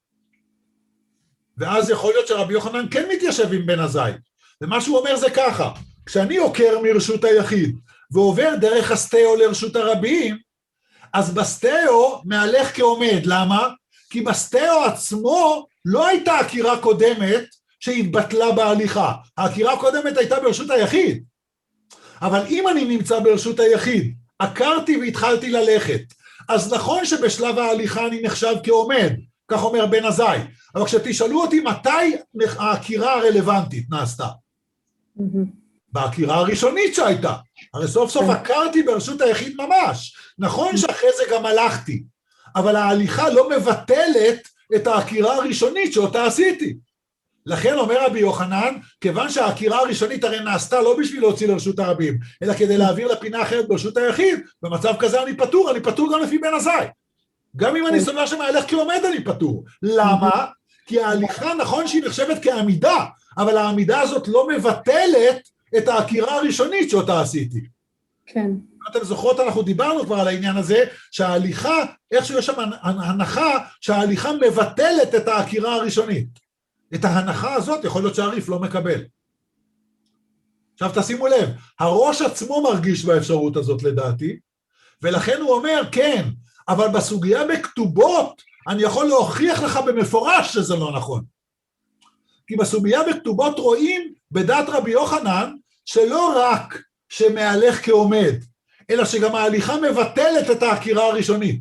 ואז יכול להיות שרבי יוחנן כן מתיישב עם בן עזאי. ומה שהוא אומר זה ככה, כשאני עוקר מרשות היחיד, ועובר דרך הסטאו לרשות הרבים, אז בסטאו מהלך כעומד. למה? כי בסטאו עצמו לא הייתה עקירה קודמת שהתבטלה בהליכה. העקירה הקודמת הייתה ברשות היחיד. אבל אם אני נמצא ברשות היחיד, עקרתי והתחלתי ללכת, אז נכון שבשלב ההליכה אני נחשב כעומד, כך אומר בן עזאי, אבל כשתשאלו אותי מתי העקירה הרלוונטית נעשתה, בעקירה הראשונית שהייתה, הרי סוף סוף עקרתי ברשות היחיד ממש, נכון שאחרי זה גם הלכתי, אבל ההליכה לא מבטלת את העקירה הראשונית שאותה עשיתי. לכן אומר רבי יוחנן, כיוון שהעקירה הראשונית הרי נעשתה לא בשביל להוציא לרשות הרבים, אלא כדי להעביר לפינה אחרת ברשות היחיד, במצב כזה אני פטור גם לפי בן עזאי. גם אם אני סובר שמהלך כעומד אני פטור. למה? כי ההליכה נכון שהיא נחשבת כעמידה, אבל העמידה הזאת לא מבטלת את העקירה הראשונית שאותה עשיתי. כן. אתם זוכרות, אנחנו דיברנו כבר על העניין הזה, שההליכה, איכשהו יש שם הנחה, שההליכה מבטלת את העקירה הראשונית. את ההנחה הזאת יכול להיות שהריף לא מקבל. עכשיו תשימו לב, הראש עצמו מרגיש באפשרות הזאת לדעתי, ולכן הוא אומר כן, אבל בסוגיה בכתובות, אני יכול להוכיח לך במפורש שזה לא נכון. כי בסוגיה בכתובות רואים בדעת רבי יוחנן, שלא רק שמהלך כעומד, אלא שגם ההליכה מבטלת את העקירה הראשונית.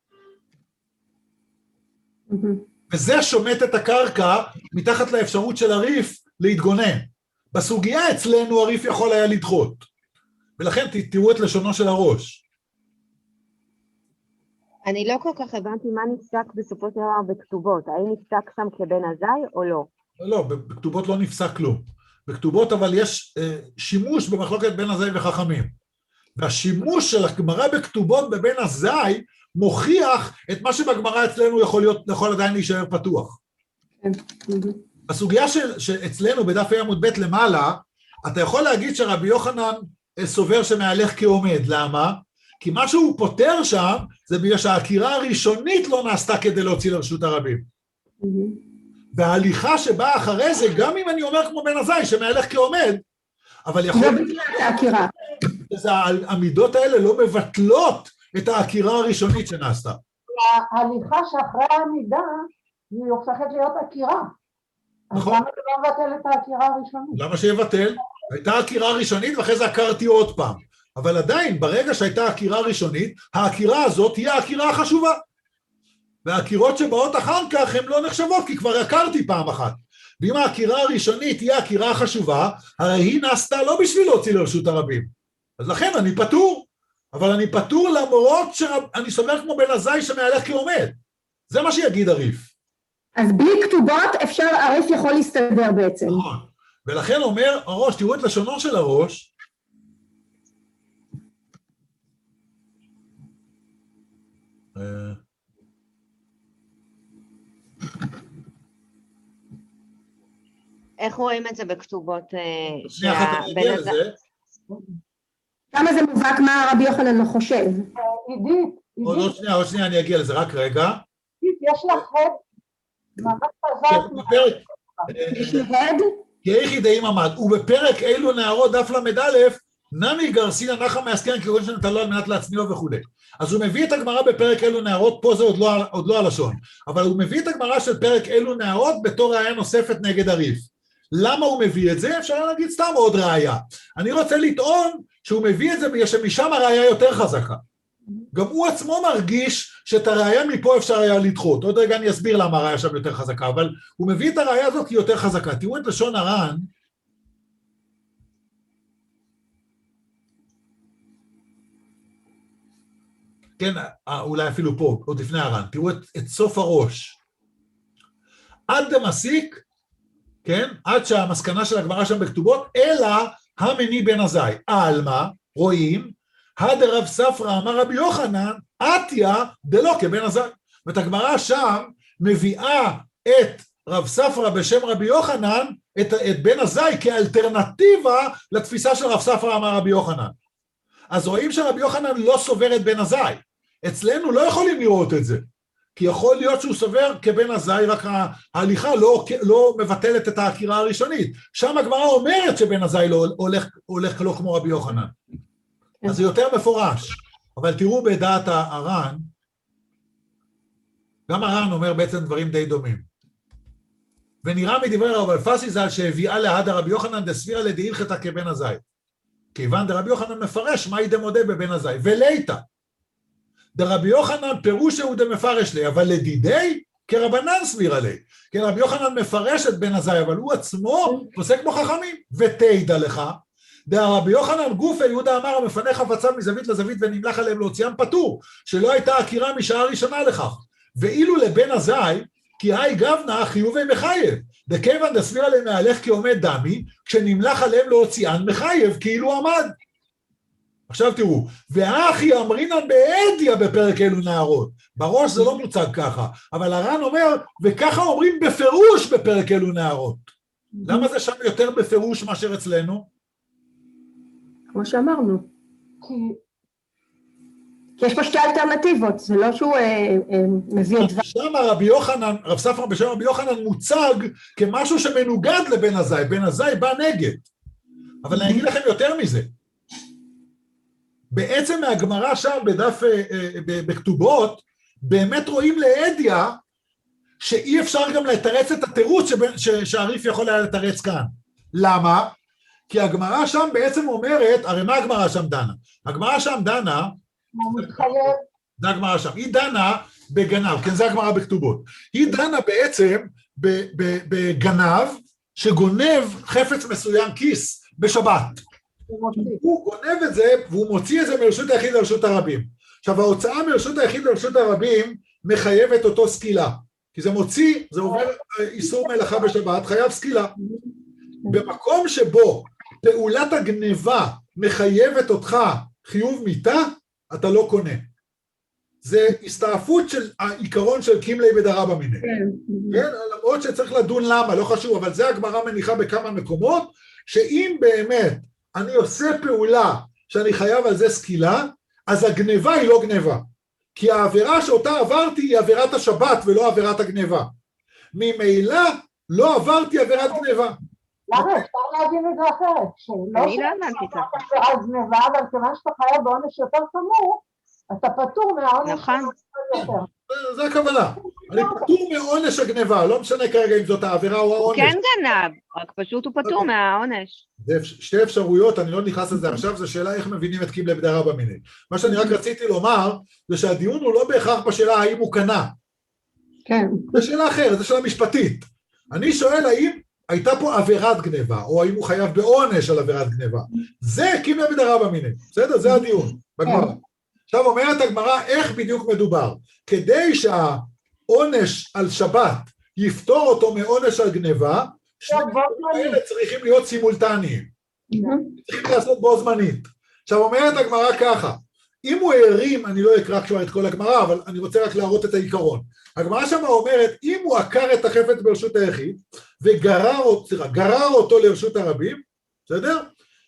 וזה שומט את הקרקע מתחת לאפשרות של הריף להתגונן. בסוגיה אצלנו הריף יכול היה לדחות. ולכן תראו את לשונו של הראש. אני לא כל כך הבנתי מה נפסק בסופו של דבר בכתובות. האם נפסק שם כבן עזאי או לא? לא, בכתובות לא נפסק כלום. בכתובות אבל יש שימוש במחלוקת בן עזאי וחכמים. והשימוש של הגמרא בכתובות בבן עזאי מוכיח את מה שבגמרא אצלנו יכול עדיין להישאר פתוח. בסוגיה שאצלנו בדף עמוד ב' למעלה, אתה יכול להגיד שרבי יוחנן סובר שמהלך כעומד. למה? כי מה שהוא פותר שם זה בגלל שהעקירה הראשונית לא נעשתה כדי להוציא לרשות הרבים. וההליכה שבאה אחרי זה, גם אם אני אומר כמו בן עזאי שמהלך כעומד, אבל יכול... לא בגלל העקירה. המידות האלה לא מבטלות את העקירה הראשונית שנעשתה. ההליכה שאחרי העמידה, היא הופכת להיות עקירה. נכון. אז למה לא מבטל את העקירה הראשונית? למה שיבטל? הייתה עקירה ראשונית ואחרי זה עקרתי עוד פעם. אבל עדיין, ברגע שהייתה עקירה ראשונית, העקירה הזאת היא העקירה החשובה. והעקירות שבאות אחר כך הן לא נחשבות, כי כבר עקרתי פעם אחת. ואם העקירה הראשונית היא העקירה החשובה, הרי היא נעשתה לא בשביל להוציא לרשות הרבים. אז לכן אני פטור. אבל אני פטור למרות שאני סובר כמו בן עזאי שמהלך כעומד. זה מה שיגיד הריף. אז בלי כתובות הריף יכול להסתדר בעצם. נכון. ולכן אומר הראש, תראו את לשונו של הראש, איך רואים את זה בכתובות? כמה זה מובהק מה רבי יוחנן לא חושב? עידית. עוד שנייה, אני אגיע לזה, רק רגע. עידית, יש לך ממש חזק. כאיכי דאם עמד, ובפרק אילו נערות דף למד-א', נמי גרסינא נחה מעסקן כגון שנטלו על מנת להצניעו וכו'. אז הוא מביא את הגמרא בפרק אילו נערות, פה זה עוד לא הלשון, אבל הוא מביא את הגמרא של פרק אילו נערות בתור ראיה נוספת נגד הריף. למה הוא מביא את זה? אפשר להגיד סתם עוד ראיה. אני רוצה לטעון שהוא מביא את זה בגלל שמשם הראיה יותר חזקה. גם הוא עצמו מרגיש שאת הראיה מפה אפשר היה לדחות. עוד רגע אני אסביר למה הראיה שם יותר חזקה, אבל הוא מביא את הראיה הזאת כי היא יותר חזקה. תראו את לשון הר"ן, כן, אולי אפילו פה, עוד לפני הר"ן, תראו את סוף הראש. עד דמסיק, כן, עד שהמסקנה של הגמרא שם בכתובות, אלא המני בן עזאי. עלמא, רואים, הדרב ספרא אמר רבי יוחנן, עטיה דלא כבן עזאי. ואת הגמרא שם מביאה את רב ספרא בשם רבי יוחנן, את בן עזאי כאלטרנטיבה לתפיסה של רב ספרא אמר רבי יוחנן. אז רואים שרבי יוחנן לא סובר את בן עזאי. אצלנו לא יכולים לראות את זה, כי יכול להיות שהוא סובר כבן עזאי, רק ההליכה לא מבטלת את העקירה הראשונית. שם הגמרא אומרת שבן עזאי לא הולך לא כמו רבי יוחנן. אז זה יותר מפורש. אבל תראו בדעת הר"ן, גם הר"ן אומר בעצם דברים די דומים. ונראה מדברי רב אלפסי ז"ל שהביאה להדה רבי יוחנן דסבירא לדהילכתא כבן עזאי. כיוון דרבי יוחנן מפרש מהי דמודה בבן עזאי, וליתא. דרבי יוחנן פירוש הוא דמפרש לי, אבל לדידי כרבנן סבירא לי. כן, רבי יוחנן מפרש את בן עזאי, אבל הוא עצמו פוסק כמו חכמים. ותדע לך, דרבי יוחנן גופי יהודה אמר המפנה חפציו מזווית לזווית ונמלך עליהם להוציאם פטור, שלא הייתה עקירה משעה ראשונה לכך. ואילו לבן עזאי, כי היי גבנה חיובי מחייב. דכיוון דסבירא לי מהלך כעומד דמי, כשנמלך עליהם להוציאן מחייב, כאילו עמד. עכשיו תראו, והאחי אמרינן בעדיה בפרק אלו נערות. בראש זה לא מוצג ככה, אבל הר"ן אומר, וככה אומרים בפירוש בפרק אלו נערות. למה זה שם יותר בפירוש מאשר אצלנו? כמו שאמרנו. כי יש פה שתי אלטרנטיבות, זה לא שהוא מביא את זה. שם רבי יוחנן, רב ספרא בשם רבי יוחנן מוצג כמשהו שמנוגד לבן עזאי, בן עזאי בא נגד. אבל אני אגיד לכם יותר מזה. בעצם מהגמרא שם בדף בכתובות, באמת רואים לעדיה שאי אפשר גם לתרץ את התירוץ שהריף יכול היה לתרץ כאן. למה? כי הגמרא שם בעצם אומרת, הרי מה הגמרא שם דנה? הגמרא שם דנה, זה הגמרא שם, היא דנה בגנב, כן, זה הגמרא בכתובות. היא דנה בעצם בגנב שגונב חפץ מסוים כיס בשבת. הוא גונב את זה והוא מוציא את זה מרשות היחיד לרשות הרבים. עכשיו ההוצאה מרשות היחיד לרשות הרבים מחייבת אותו סקילה, כי זה מוציא, זה עובר איסור מלאכה בשבת, חייב סקילה. במקום שבו פעולת הגניבה מחייבת אותך חיוב מיתה, אתה לא קונה. זה הסתעפות של העיקרון של קימלי בדרבא מיניה. כן, למרות שצריך לדון למה, לא חשוב, אבל זה הגמרא מניחה בכמה מקומות, שאם באמת אני עושה פעולה שאני חייב על זה סקילה, אז הגניבה היא לא גניבה. כי העבירה שאותה עברתי היא עבירת השבת ולא עבירת הגניבה. ממילא לא עברתי עבירת גניבה. למה? אפשר להגיד את זה אחרת. אני לא אמנתי ככה. עבירת גניבה, אבל כיוון שאתה חייב בעונש יותר חמור, אתה פטור מהעונש יותר. זה הכוונה. אני פטור מעונש הגניבה, לא משנה כרגע אם זאת העבירה או העונש. הוא כן גנב, רק פשוט הוא פטור מהעונש. זה שתי אפשרויות, אני לא נכנס לזה עכשיו, זו שאלה איך מבינים את קימלי בדרבא מיניה. מה שאני רק רציתי לומר, זה שהדיון הוא לא בהכרח בשאלה האם הוא קנה. כן. זו שאלה אחרת, זו שאלה משפטית. אני שואל האם הייתה פה עבירת גניבה, או האם הוא חייב בעונש על עבירת גניבה. זה קימלי בדרבא מיניה. בסדר? זה הדיון בגמרא. עכשיו אומרת הגמרא איך בדיוק מדובר. כדי שהעונש על שבת יפתור אותו מעונש על גניבה, שני האלה צריכים להיות סימולטניים. צריכים לעשות בו זמנית. עכשיו אומרת הגמרא ככה, אם הוא הערים, אני לא אקרא כבר את כל הגמרא, אבל אני רוצה רק להראות את העיקרון. הגמרא שם אומרת, אם הוא עקר את החפץ ברשות היחיד, וגרר אותו לרשות הרבים, בסדר?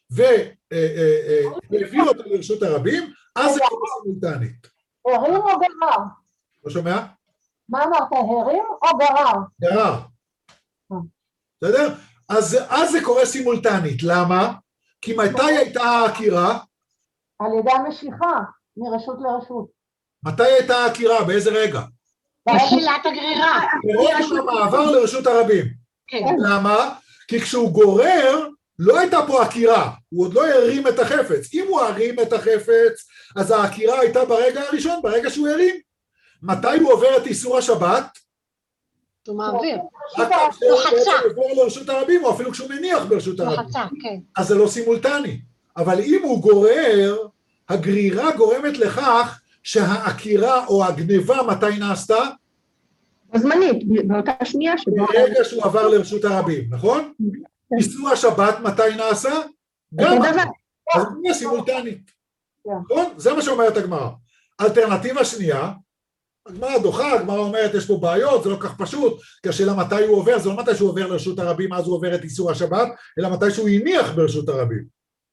והעביר אותו לרשות הרבים, אז זה כמו סימולטנית. הרים או גרר? לא שומע? מה אמרת, הרים או גרר? גרר. בסדר? אז זה קורה סימולטנית. למה? כי מתי הייתה העקירה? על ידי המשיכה, מרשות לרשות. מתי הייתה העקירה? באיזה רגע? בתחילת הגרירה. ברגע המעבר לרשות הרבים. כן. למה? כי כשהוא גורר, לא הייתה פה עקירה, הוא עוד לא הרים את החפץ. אם הוא הרים את החפץ, אז העקירה הייתה ברגע הראשון, ברגע שהוא הרים. מתי הוא עובר את איסור השבת? הוא מעביר. רק כשהוא עובר לרשות הרבים, או אפילו כשהוא מניח ברשות הרבים. לחצה, כן. אז זה לא סימולטני. אבל אם הוא גורר, הגרירה גורמת לכך שהעקירה או הגניבה מתי נעשתה? בזמנית, באותה שנייה שבו... ברגע שהוא עבר לרשות הרבים, נכון? איסור השבת מתי נעשה? גם אז זה סימולטנית. נכון? זה מה שאומרת הגמרא. אלטרנטיבה שנייה, הגמרא דוחה, הגמרא אומרת יש פה בעיות, זה לא כך פשוט, כי השאלה מתי הוא עובר, זה לא מתי שהוא עובר לרשות הרבים, אז הוא עובר את איסור השבת, אלא מתי שהוא הניח ברשות הרבים.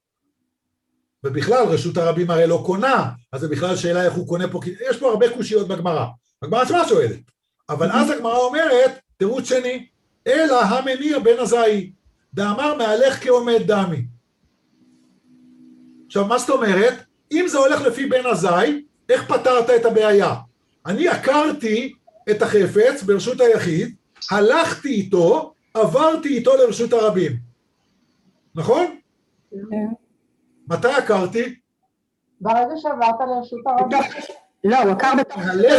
ובכלל רשות הרבים הרי לא קונה, אז זה בכלל שאלה איך הוא קונה פה, כי יש פה הרבה קושיות בגמרא. הגמרא עצמה שואלת. אבל אז הגמרא אומרת, תירוץ שני, אלא המניר בן עזאי, דאמר מהלך כעומד דמי. עכשיו, מה זאת אומרת? אם זה הולך לפי בן עזאי, איך פתרת את הבעיה? אני עקרתי את החפץ ברשות היחיד, הלכתי איתו, עברתי איתו לרשות הרבים. נכון? מתי עקרתי? ברגע שעברת לרשות הרבים. לא, הוא עקר בתוך...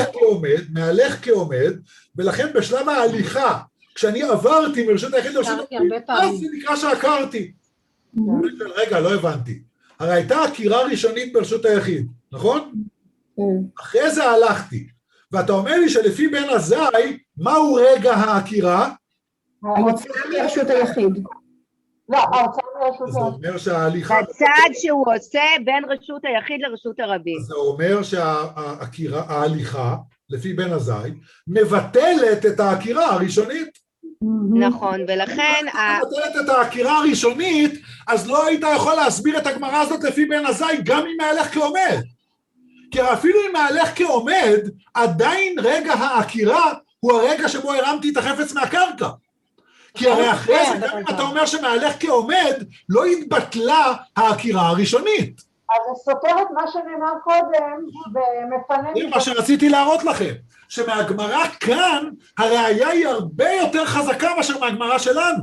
מהלך כעומד, ולכן בשלב ההליכה, כשאני עברתי מרשות היחיד לרשות הרבים, אז זה נקרא שעקרתי. רגע, לא הבנתי. הרי הייתה עקירה ראשונית ברשות היחיד, נכון? אחרי זה הלכתי. ואתה אומר לי שלפי בן עזאי, מהו רגע העקירה? היציאה מרשות היחיד. לא, ההוצאה מרשות זה אומר שההליכה... הצעד שהוא עושה בין רשות היחיד לרשות הרבים. זה אומר שההליכה, לפי בן עזאי, מבטלת את העקירה הראשונית. נכון, ולכן... מבטלת את העקירה הראשונית, אז לא היית יכול להסביר את הגמרא הזאת לפי בן עזאי, גם אם מהלך כעומד. כי אפילו אם מהלך כעומד, עדיין רגע העקירה הוא הרגע שבו הרמתי את החפץ מהקרקע. כי הרי אחרי זה, גם אם אתה אומר שמהלך כעומד, לא התבטלה העקירה הראשונית. אז זה סותר את מה שנאמר קודם, ומפנה... זה מה שרציתי להראות לכם, שמהגמרא כאן, הראייה היא הרבה יותר חזקה מאשר מהגמרא שלנו.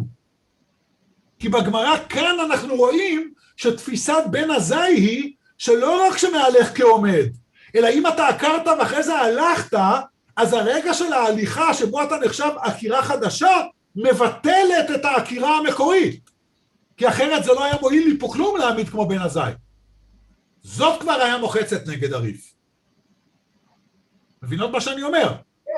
כי בגמרא כאן אנחנו רואים שתפיסת בן עזאי היא, שלא רק שמהלך כעומד, אלא אם אתה עקרת ואחרי זה הלכת, אז הרגע של ההליכה שבו אתה נחשב עקירה חדשה, מבטלת את העקירה המקורית. כי אחרת זה לא היה מועיל לי פה כלום להעמיד כמו בן עזאי. זאת כבר היה מוחצת נגד הריף. מבינות מה שאני אומר?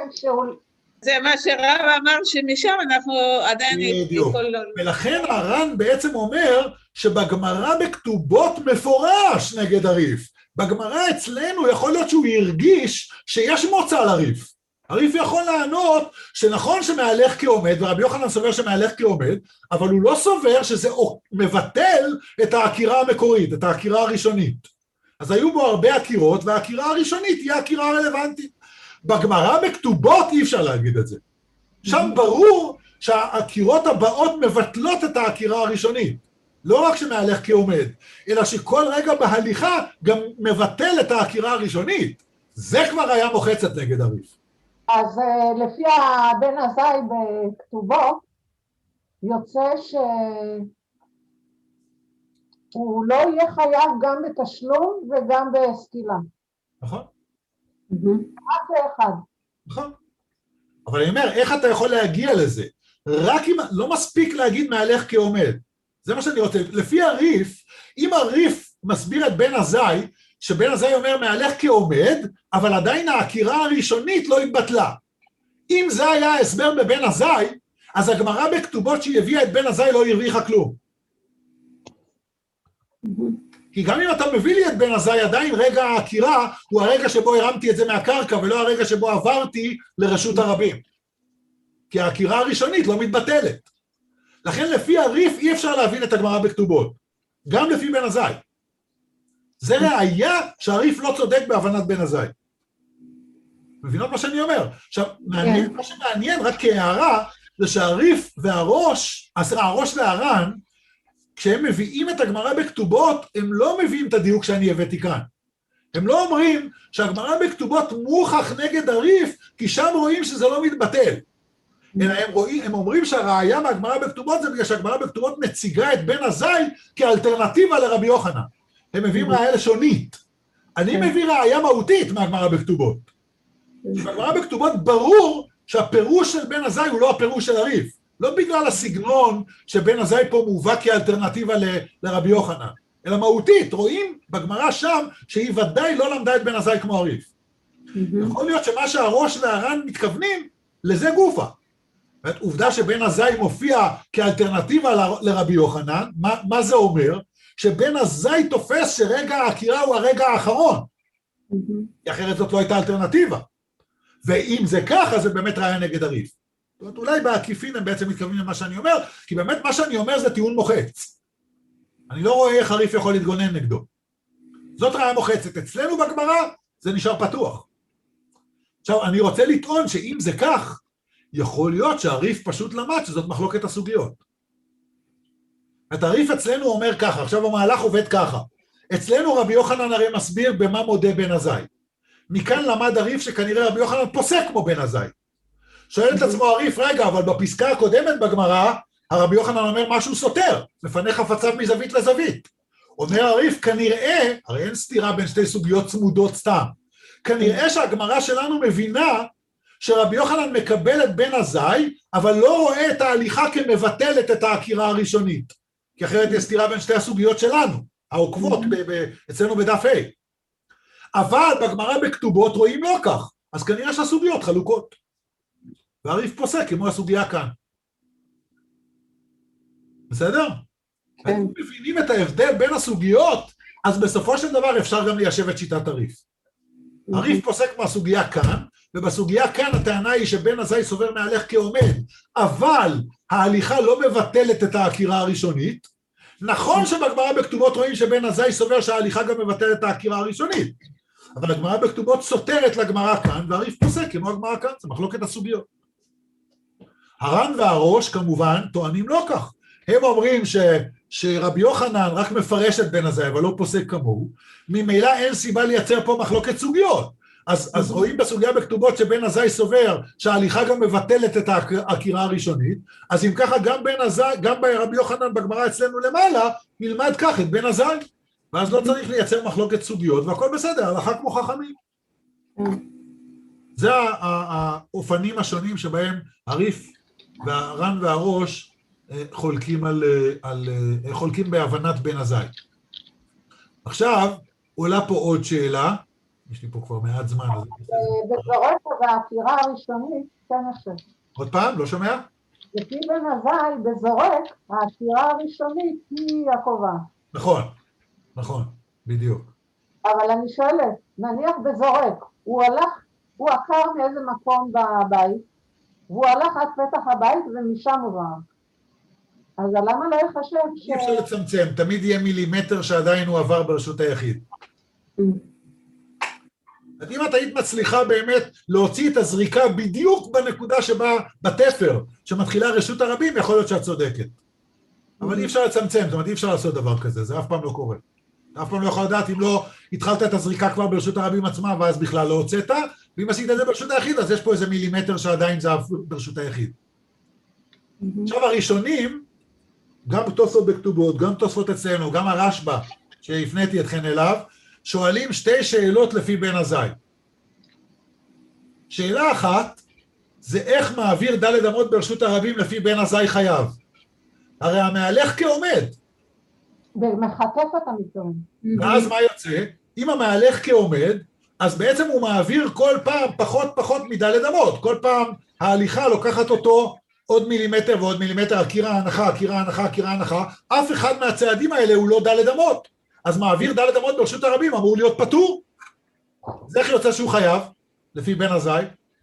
זה מה שרב אמר שמשם אנחנו עדיין... בדיוק. ולכן הר"ן בעצם אומר שבגמרא בכתובות מפורש נגד הריף. בגמרא אצלנו יכול להיות שהוא הרגיש שיש מוצא לריף. הריף יכול לענות שנכון שמהלך כעומד, ורבי יוחנן סובר שמהלך כעומד, אבל הוא לא סובר שזה מבטל את העקירה המקורית, את העקירה הראשונית. אז היו בו הרבה עקירות, והעקירה הראשונית היא העקירה הרלוונטית. בגמרא בכתובות אי אפשר להגיד את זה. שם ברור שהעקירות הבאות מבטלות את העקירה הראשונית. לא רק שמהלך כעומד, אלא שכל רגע בהליכה גם מבטל את העקירה הראשונית. זה כבר היה מוחצת נגד הריף. אז לפי הבן עזאי בכתובו, יוצא שהוא לא יהיה חייב גם בתשלום וגם בסקילה. נכון. רק לאחד. נכון. אבל אני אומר, איך אתה יכול להגיע לזה? רק אם, לא מספיק להגיד מהלך כעומד. זה מה שאני רוצה. לפי הריף, אם הריף מסביר את בן עזאי, שבן עזאי אומר מהלך כעומד, אבל עדיין העקירה הראשונית לא התבטלה. אם זה היה ההסבר בבן עזאי, אז הגמרא בכתובות שהיא הביאה את בן עזאי לא הרוויחה כלום. כי גם אם אתה מביא לי את בן עזאי, עדיין רגע העקירה הוא הרגע שבו הרמתי את זה מהקרקע, ולא הרגע שבו עברתי לרשות הרבים. כי העקירה הראשונית לא מתבטלת. לכן לפי הריף אי אפשר להבין את הגמרא בכתובות. גם לפי בן עזאי. זה ראיה שהריף לא צודק בהבנת בן עזאי. מבינות מה שאני אומר? עכשיו, מה שמעניין רק כהערה, זה שהריף והראש, הראש והר"ן, כשהם מביאים את הגמרא בכתובות, הם לא מביאים את הדיוק שאני הבאתי כאן. הם לא אומרים שהגמרא בכתובות מוכח נגד הריף, כי שם רואים שזה לא מתבטל. אלא הם אומרים שהראיה מהגמרא בכתובות זה בגלל שהגמרא בכתובות מציגה את בן עזאי כאלטרנטיבה לרבי יוחנן. הם מביאים ראיה לשונית. אני מביא ראיה מהותית מהגמרא בכתובות. בגמרא בכתובות ברור שהפירוש של בן עזאי הוא לא הפירוש של הריף. לא בגלל הסגנון שבן עזאי פה מובא כאלטרנטיבה לרבי יוחנן, אלא מהותית, רואים בגמרא שם שהיא ודאי לא למדה את בן עזאי כמו הריף. יכול להיות שמה שהראש והר"ן מתכוונים, לזה גופה. עובדה שבן עזאי מופיע כאלטרנטיבה לרבי יוחנן, מה זה אומר? שבן עזאי תופס שרגע העקירה הוא הרגע האחרון, כי אחרת זאת לא הייתה אלטרנטיבה. ואם זה ככה, זה באמת ראיה נגד הריף. זאת אומרת, אולי בעקיפין הם בעצם מתכוונים למה שאני אומר, כי באמת מה שאני אומר זה טיעון מוחץ. אני לא רואה איך הריף יכול להתגונן נגדו. זאת ראיה מוחצת. אצלנו בגמרא זה נשאר פתוח. עכשיו, אני רוצה לטעון שאם זה כך, יכול להיות שהריף פשוט למד שזאת מחלוקת הסוגיות. את הריף אצלנו אומר ככה, עכשיו המהלך עובד ככה. אצלנו רבי יוחנן הרי מסביר במה מודה בן עזאי. מכאן למד הריף שכנראה רבי יוחנן פוסק כמו בן עזאי. שואל את עצמו הריף, רגע, אבל בפסקה הקודמת בגמרא, הרבי יוחנן אומר משהו סותר, מפנה חפציו מזווית לזווית. אומר הריף, כנראה, הרי אין סתירה בין שתי סוגיות צמודות סתם, כנראה שהגמרא שלנו מבינה שרבי יוחנן מקבל את בן עזאי, אבל לא רואה את ההליכה כמבטלת את העקירה הראשונית, כי אחרת יש סתירה בין שתי הסוגיות שלנו, העוקבות אצלנו בדף ה'. אבל בגמרא בכתובות רואים לא כך, אז כנראה שהסוגיות חלוקות. והריף פוסק כמו הסוגיה כאן. בסדר? אם מבינים את ההבדל בין הסוגיות, אז בסופו של דבר אפשר גם ליישב את שיטת הריף. הריף פוסק מהסוגיה כאן, ובסוגיה כאן הטענה היא שבן עזאי סובר מהלך כעומד, אבל ההליכה לא מבטלת את העקירה הראשונית. נכון שבגמרא בכתובות רואים שבן עזאי סובר שההליכה גם מבטלת את העקירה הראשונית, אבל הגמרא בכתובות סותרת לגמרא כאן, והריף פוסק כמו הגמרא כאן, זה מחלוקת הסוגיות. הר"ן והראש כמובן טוענים לא כך. הם אומרים שרבי יוחנן רק מפרש את בן עזאי, אבל לא פוסק כמוהו, ממילא אין סיבה לייצר פה מחלוקת סוגיות. אז רואים בסוגיה בכתובות שבן עזאי סובר שההליכה גם מבטלת את העקירה הראשונית, אז אם ככה גם בן עזאי, גם ברבי יוחנן בגמרא אצלנו למעלה, נלמד כך את בן עזאי, ואז לא צריך לייצר מחלוקת סוגיות, והכל בסדר, הלכה כמו חכמים. זה האופנים השונים שבהם הריף והר"ן והראש חולקים בהבנת בן עזאי. עכשיו עולה פה עוד שאלה, יש לי פה כבר מעט זמן. בזורק והעקירה הראשונית, כן יושב. עוד פעם, לא שומע? לפי בן עזאי, בזורק, העקירה הראשונית היא הקובעת. נכון, נכון, בדיוק. אבל אני שואלת, נניח בזורק, הוא עקר מאיזה מקום בבית, והוא הלך עד פתח הבית ומשם הוא ראה. אז למה לא יחשב אי אפשר לצמצם, תמיד יהיה מילימטר שעדיין הוא עבר ברשות היחיד. אם את היית מצליחה באמת להוציא את הזריקה בדיוק בנקודה שבה בתפר, שמתחילה רשות הרבים, יכול להיות שאת צודקת. אבל אי אפשר לצמצם, זאת אומרת אי אפשר לעשות דבר כזה, זה אף פעם לא קורה. אף פעם לא יכול לדעת אם לא התחלת את הזריקה כבר ברשות הרבים עצמה, ואז בכלל לא הוצאת, ואם עשית את זה ברשות היחיד, אז יש פה איזה מילימטר שעדיין זה ברשות היחיד. עכשיו הראשונים, גם תוספות בכתובות, גם תוספות אצלנו, גם הרשב"א, שהפניתי אתכן אליו, שואלים שתי שאלות לפי בן עזאי. שאלה אחת, זה איך מעביר ד' אמות ברשות הרבים לפי בן עזאי חייב. הרי המהלך כעומד. ומחטף את המתאום. ואז מה יוצא? אם המהלך כעומד, אז בעצם הוא מעביר כל פעם פחות מד' אמות. כל פעם ההליכה לוקחת אותו עוד מילימטר ועוד מילימטר, עקירה הנחה, אף אחד מהצעדים האלה הוא לא ד' אמות. אז מעביר ד' אמות ברשות הרבים, אמור להיות פטור. זה איך יוצא שהוא חייב, לפי בן עזאי?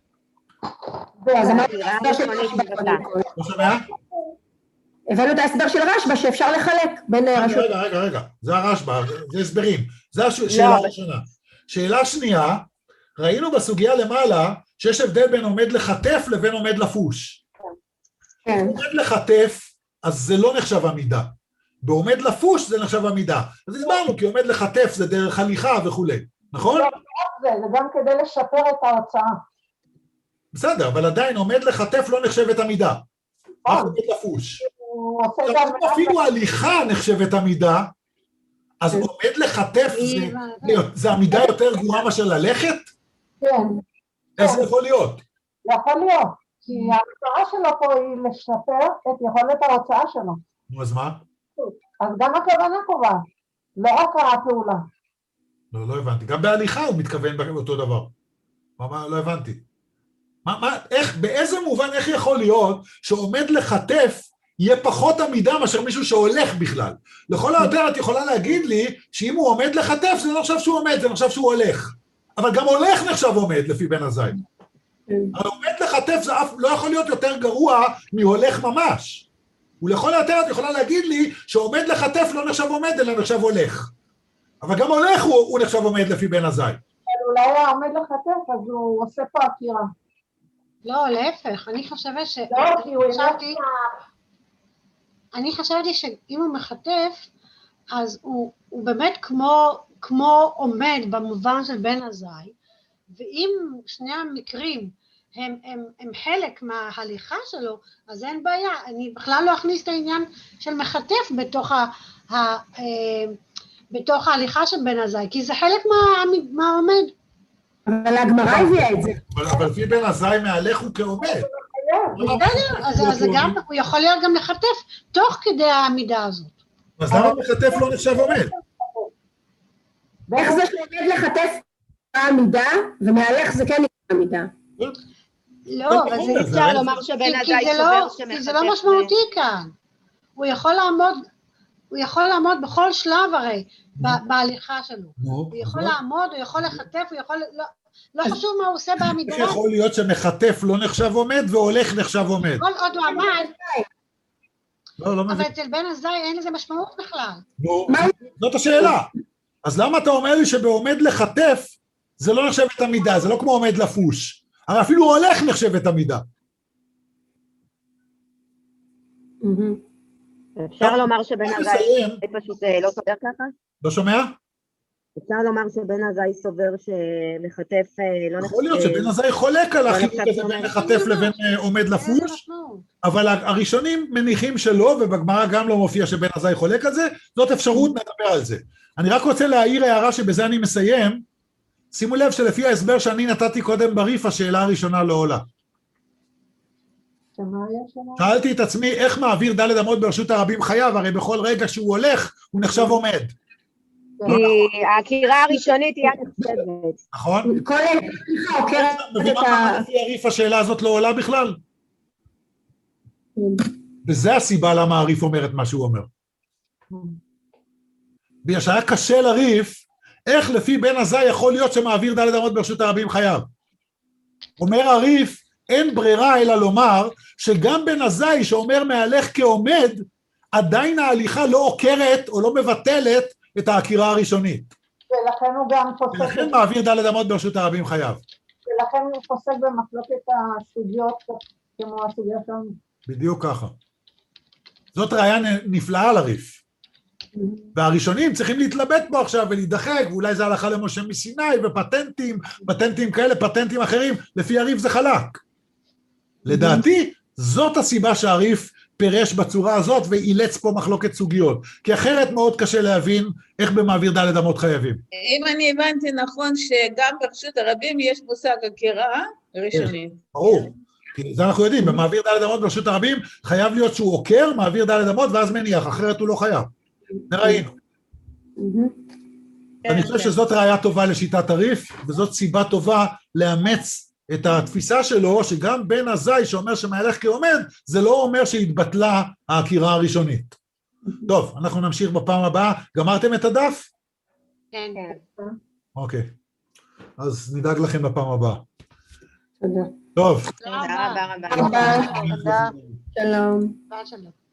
לא שומע? הבאנו את ההסבר של רשב"א שאפשר לחלק בין רשות... רגע, זה הרשב"א, זה הסברים. זה השאלה הראשונה. שאלה שנייה, ראינו בסוגיה למעלה שיש הבדל בין עומד לחטף לבין עומד לפוש. עומד לחטף, אז זה לא נחשב עמידה. בעומד לפוש זה נחשב עמידה. אז הסברנו, כי עומד לחטף זה דרך הליכה וכולי, נכון? זה גם כדי לשפר את ההוצאה. בסדר, אבל עדיין עומד לחטף לא נחשבת עמידה. רק עומד לפוש. אפילו הליכה נחשבת עמידה, אז עומד לחטף זה עמידה יותר גרועה מאשר ללכת? כן. איך זה יכול להיות? יכול להיות, כי המטרה שלו פה היא לשפר את יכולת ההוצאה שלו. נו, אז מה? אז גם הכוונה קובעת, לא רק הפעולה. לא הבנתי. גם בהליכה הוא מתכוון באותו דבר. לא הבנתי. באיזה מובן, איך יכול להיות שעומד לחטף יהיה פחות עמידה מאשר מישהו שהולך בכלל? לכל היותר את יכולה להגיד לי שאם הוא עומד לחטף זה לא נחשב שהוא עומד, זה נחשב שהוא הולך. אבל גם הולך נחשב עומד לפי בן עזאי. אבל עומד לחטף זה לא יכול להיות יותר גרוע מהולך ממש. ולכל היותר את יכולה להגיד לי שעומד לחטף לא נחשב עומד אלא נחשב הולך. אבל גם הולך הוא נחשב עומד לפי בן עזאי. אולי הוא עומד לחטף אז הוא עושה פה עקירה. לא, להפך, אני חושבת אני חשבתי שאם הוא מחטף, אז הוא באמת כמו עומד במובן של בן עזאי, ואם שני המקרים הם חלק מההליכה שלו, אז אין בעיה, אני בכלל לא אכניס את העניין של מחטף בתוך ההליכה של בן עזאי, כי זה חלק מהעומד. אבל הגמרא הביאה את זה. אבל לפי בן עזאי מהלך הוא כעומד. אז גם, הוא יכול להיות גם לחטף תוך כדי העמידה הזאת. אז למה מחטף לא נחשב עומד? איך זה שעומד לחטף העמידה, ומהלך זה כן נקרא עמידה? לא, אבל זה אפשר לומר שבן עזאי סובר שמחטף. כי זה לא משמעותי כאן. הוא יכול לעמוד בכל שלב הרי, בהליכה שלו. הוא יכול לעמוד, הוא יכול לחטף, הוא יכול... לא חשוב מה הוא עושה בעמידה. איך יכול להיות שמחטף לא נחשב עומד והולך נחשב עומד? כל עוד הוא עמד, לא מבין. אבל אצל בן עזאי אין לזה משמעות בכלל. נו, זאת השאלה. אז למה אתה אומר לי שבעומד לחטף זה לא נחשבת עמידה, זה לא כמו עומד לפוש. הרי אפילו הולך נחשבת עמידה. אפשר לומר שבן עזאי פשוט לא סובר ככה? לא שומע? אפשר לומר שבן עזאי סובר שמחטף לא נחשב... יכול להיות שבן עזאי חולק על החילוק הזה בין מחטף לבין עומד לפוש, אבל הראשונים מניחים שלא, ובגמרא גם לא מופיע שבן עזאי חולק על זה, זאת אפשרות, נדבר על זה. אני רק רוצה להעיר הערה שבזה אני מסיים, שימו לב שלפי ההסבר שאני נתתי קודם בריף, השאלה הראשונה לא עולה. שאלתי את עצמי איך מעביר ד' אמות ברשות הרבים חייב, הרי בכל רגע שהוא הולך הוא נחשב עומד. כי העקירה הראשונית היא הנחשבת. נכון? כל הליכה עוקרת את ה... לפי הריף השאלה הזאת לא עולה בכלל? וזה הסיבה למה הריף אומר את מה שהוא אומר. בגלל שהיה קשה לריף, איך לפי בן עזאי יכול להיות שמעביר ד' אמות ברשות הרבים חייב? אומר הריף, אין ברירה אלא לומר שגם בן עזאי שאומר מהלך כעומד, עדיין ההליכה לא עוקרת או לא מבטלת את העקירה הראשונית. ולכן הוא גם פוסק... ולכן מעביר ד' אמות ברשות הרבים חייב. ולכן הוא פוסק במחלוקת הסוגיות כמו הסוגיה שלנו. בדיוק ככה. זאת ראיה נפלאה לריף. והראשונים צריכים להתלבט בו עכשיו ולהידחק, ואולי זה הלכה למשה מסיני ופטנטים, פטנטים כאלה, פטנטים אחרים, לפי הריף זה חלק. לדעתי, זאת הסיבה שהריף פירש בצורה הזאת ואילץ פה מחלוקת סוגיות, כי אחרת מאוד קשה להבין איך במעביר ד' אמות חייבים. אם אני הבנתי נכון שגם ברשות הרבים יש מושג עקירה ראשונית. ברור, כי זה אנחנו יודעים, במעביר ד' אמות ברשות הרבים חייב להיות שהוא עוקר, מעביר ד' אמות ואז מניח, אחרת הוא לא חייב. נראינו. אני חושב שזאת ראיה טובה לשיטת הריף, וזאת סיבה טובה לאמץ את התפיסה שלו, שגם בן עזאי שאומר שמהלך כעומד, זה לא אומר שהתבטלה העקירה הראשונית. טוב, אנחנו נמשיך בפעם הבאה. גמרתם את הדף? כן. אוקיי. אז נדאג לכם בפעם הבאה. תודה. טוב. תודה רבה. תודה. שלום. שלום.